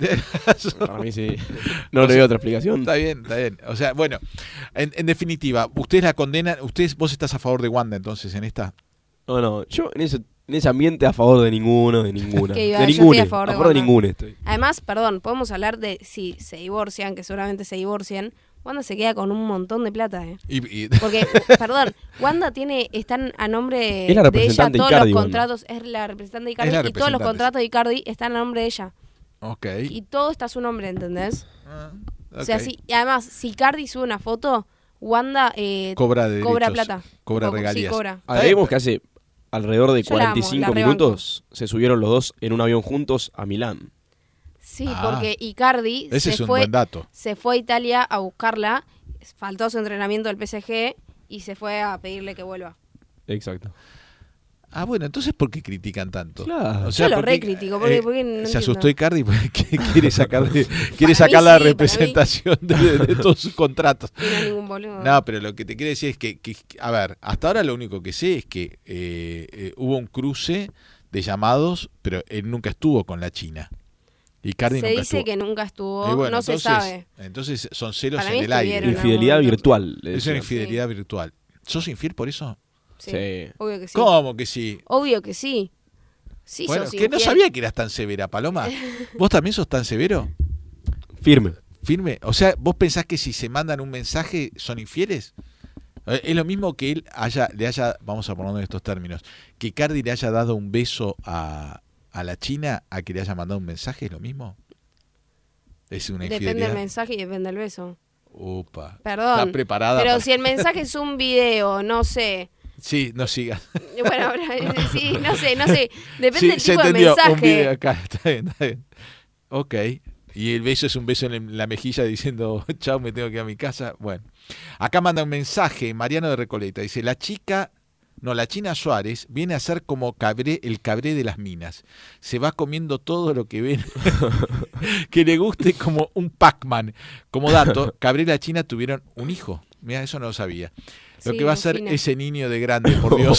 Para mí sí. No le doy otra explicación. Está bien, está bien. O sea, bueno, en, en definitiva, ustedes la condenan, ustedes, vos estás a favor de Wanda entonces en esta. No, no, yo en ese, en ese ambiente a favor de ninguno, de ninguna. Que iba, de yo ninguna. estoy a favor de a favor de Wanda. ninguna estoy. Además, perdón, podemos hablar de si se divorcian, que seguramente se divorcian. Wanda se queda con un montón de plata, ¿eh? Y, y... Porque, perdón, Wanda tiene, están a nombre Es la de ella representante todos Icardi, los Wanda. contratos, es la representante de Icardi, Es la y todos los representante. contratos de Icardi están a nombre de ella. Ok. Y todo está a su nombre, ¿entendés? Ah, O sea, ok. si, y además, si Icardi sube una foto, Wanda eh, Cobra de cobra derechos, plata. cobra O- sí, regalías. cobra. Agreguemos que hace alrededor de Yo la amo, cuarenta y cinco la rebanco. minutos se subieron los dos en un avión juntos a Milán. Sí, Ah. porque Icardi Ese se es un fue, buen dato. se fue a Italia a buscarla, faltó su entrenamiento del P S G y se fue a pedirle que vuelva. Exacto. Ah, bueno, entonces ¿por qué critican tanto? Claro. O sea, Yo lo ¿por qué, recritico, porque- eh, porque no se entiendo. asustó Icardi porque quiere sacar, de- quiere mí sacar sí, la para mí. representación de, de todos sus contratos. Y no hay ningún boludo. No, pero lo que te quiero decir es que, que- a ver, hasta ahora lo único que sé es que eh, eh, hubo un cruce de llamados, pero él nunca estuvo con la China. Icardi se nunca dice estuvo. que nunca estuvo, Y bueno, no se entonces- sabe. Entonces son celos Para mí en el aire. estuvieron. Pero en Infidelidad algún momento- virtual. le Es una decían. infidelidad virtual. ¿Sos infiel por eso? Sí, Sí. obvio que sí. ¿Cómo que sí? Obvio que sí. Sí, Bueno, sos que no infiel. sabía que eras tan severa, Paloma. ¿Vos también sos tan severo? Firme. Firme. O sea, ¿vos pensás que si se mandan un mensaje son infieles? Eh, Es lo mismo que él haya, le haya, vamos a ponerlo en estos términos, que Icardi le haya dado un beso a, a la China a que le haya mandado un mensaje, ¿es lo mismo? Es una Depende infidelidad. del mensaje y depende del beso. Opa. Perdón. Está preparada. Pero para... si el mensaje es un video, no sé. Sí, no sigas. Bueno, sí, no sé, no sé. Depende Sí, del se tipo de entendió. mensaje. Un video acá. Está bien, está bien. Ok. Y el beso es un beso en la mejilla diciendo, chao, me tengo que ir a mi casa. Bueno. Acá manda un mensaje, Mariano de Recoleta. Dice, la chica, no, la China Suárez viene a ser como cabré, el cabré de las minas. Se va comiendo todo lo que ven que le guste como un Pac-Man. Como dato, Cabré y la China tuvieron un hijo. Mira, eso no lo sabía. Lo Sí, que va a ser fina. ese niño de grande, por Dios.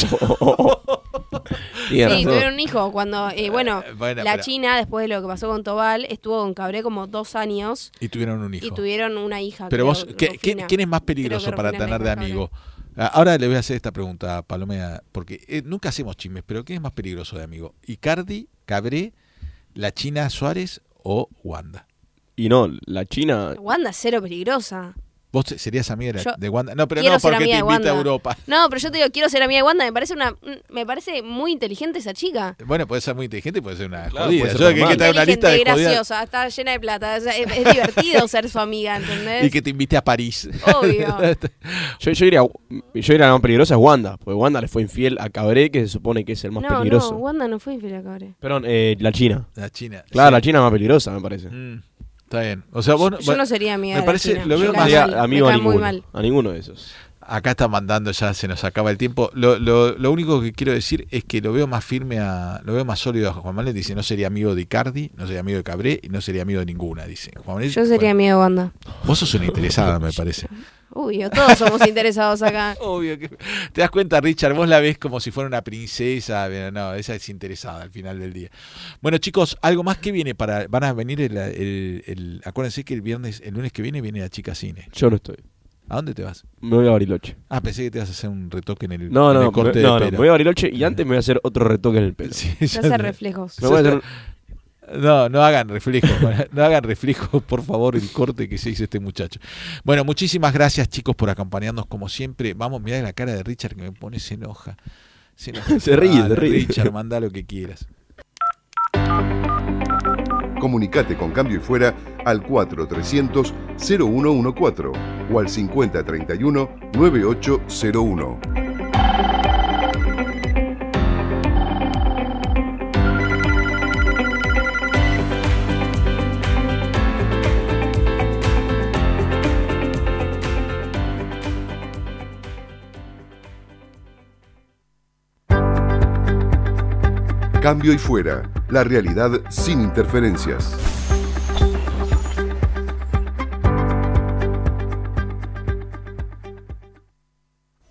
Sí, tuvieron un hijo cuando, eh, bueno, Bueno, la pero- China, después de lo que pasó con Tobal, estuvo con Cabré como dos años Y tuvieron un hijo. y tuvieron una hija. Pero creo, vos, ¿qué- Rufina. ¿quién, quién es más Creo peligroso que para Rufina tener es de más amigo? Ah, Ahora le voy a hacer esta pregunta a Palomea, porque eh, nunca hacemos chismes, pero ¿quién es más peligroso de amigo? ¿Icardi, Cabré, la China Suárez o Wanda? Y no, la China... Wanda es cero peligrosa. ¿Vos serías amiga de, la- Yo de Wanda? No, pero quiero no ser porque amiga te de invita a Wanda. Europa. No, pero yo te digo, quiero ser amiga de Wanda, me parece una me parece muy inteligente esa chica. Bueno, puede ser muy inteligente, puede ser una Claro, jodida. puede ser Yo que, que normal. te haga una lista de Inteligente, jodidas graciosa, está llena de plata. O sea, es, es divertido ser su amiga, ¿entendés? y que te invite a París. Obvio. Yo, yo diría, yo diría la más peligrosa es Wanda, porque Wanda le fue infiel a Cabré, que se supone que es el más No, peligroso. no, Wanda no fue infiel a Cabré. Perdón, eh, la China. La China. Claro, sí. la China es más peligrosa, me parece. Mm, está bien. O sea, vos, Yo no sería amiga me de parece, la China. lo veo Me más- cae No sería mal, amigo me a cae muy ninguno, mal. a ninguno de esos. Acá está mandando, ya se nos acaba el tiempo. Lo, lo, lo único que quiero decir es que lo veo más firme, a lo veo más sólido a Juan Manuel. Dice, no sería amigo de Icardi, no sería amigo de Cabré y no sería amigo de ninguna, dice. Juan Manuel, Yo sería bueno, amiga de Wanda. vos sos una interesada, me parece. Obvio, todos somos interesados acá. Obvio que te das cuenta, Richard, vos la ves como si fuera una princesa, pero no, esa es interesada al final del día. Bueno, chicos, algo más que viene para, van a venir el, el, el- acuérdense que el viernes, el lunes que viene viene la chica cine. Yo no estoy. ¿A dónde te vas? Me voy a Bariloche. Ah, pensé que te ibas a hacer un retoque en el, No, en no, el corte me, no, de no, pelo. me voy a Bariloche y antes me voy a hacer otro retoque en el pelo. Sí, Se ya hace sé. reflejos. Me voy a hacer- No, no hagan reflejo, no hagan reflejo, por favor, el corte que se hizo este muchacho. Bueno, muchísimas gracias, chicos, por acompañarnos como siempre. Vamos, mirá la cara de Richard que me pone, se enoja. Se, enoja. Se ríe, Dale, se ríe. Richard, manda lo que quieras. Comunicate con Cambio y Fuera al cuatro trescientos cero uno catorce o al cincuenta treinta y uno noventa y ocho cero uno. Cambio y Fuera, la realidad sin interferencias.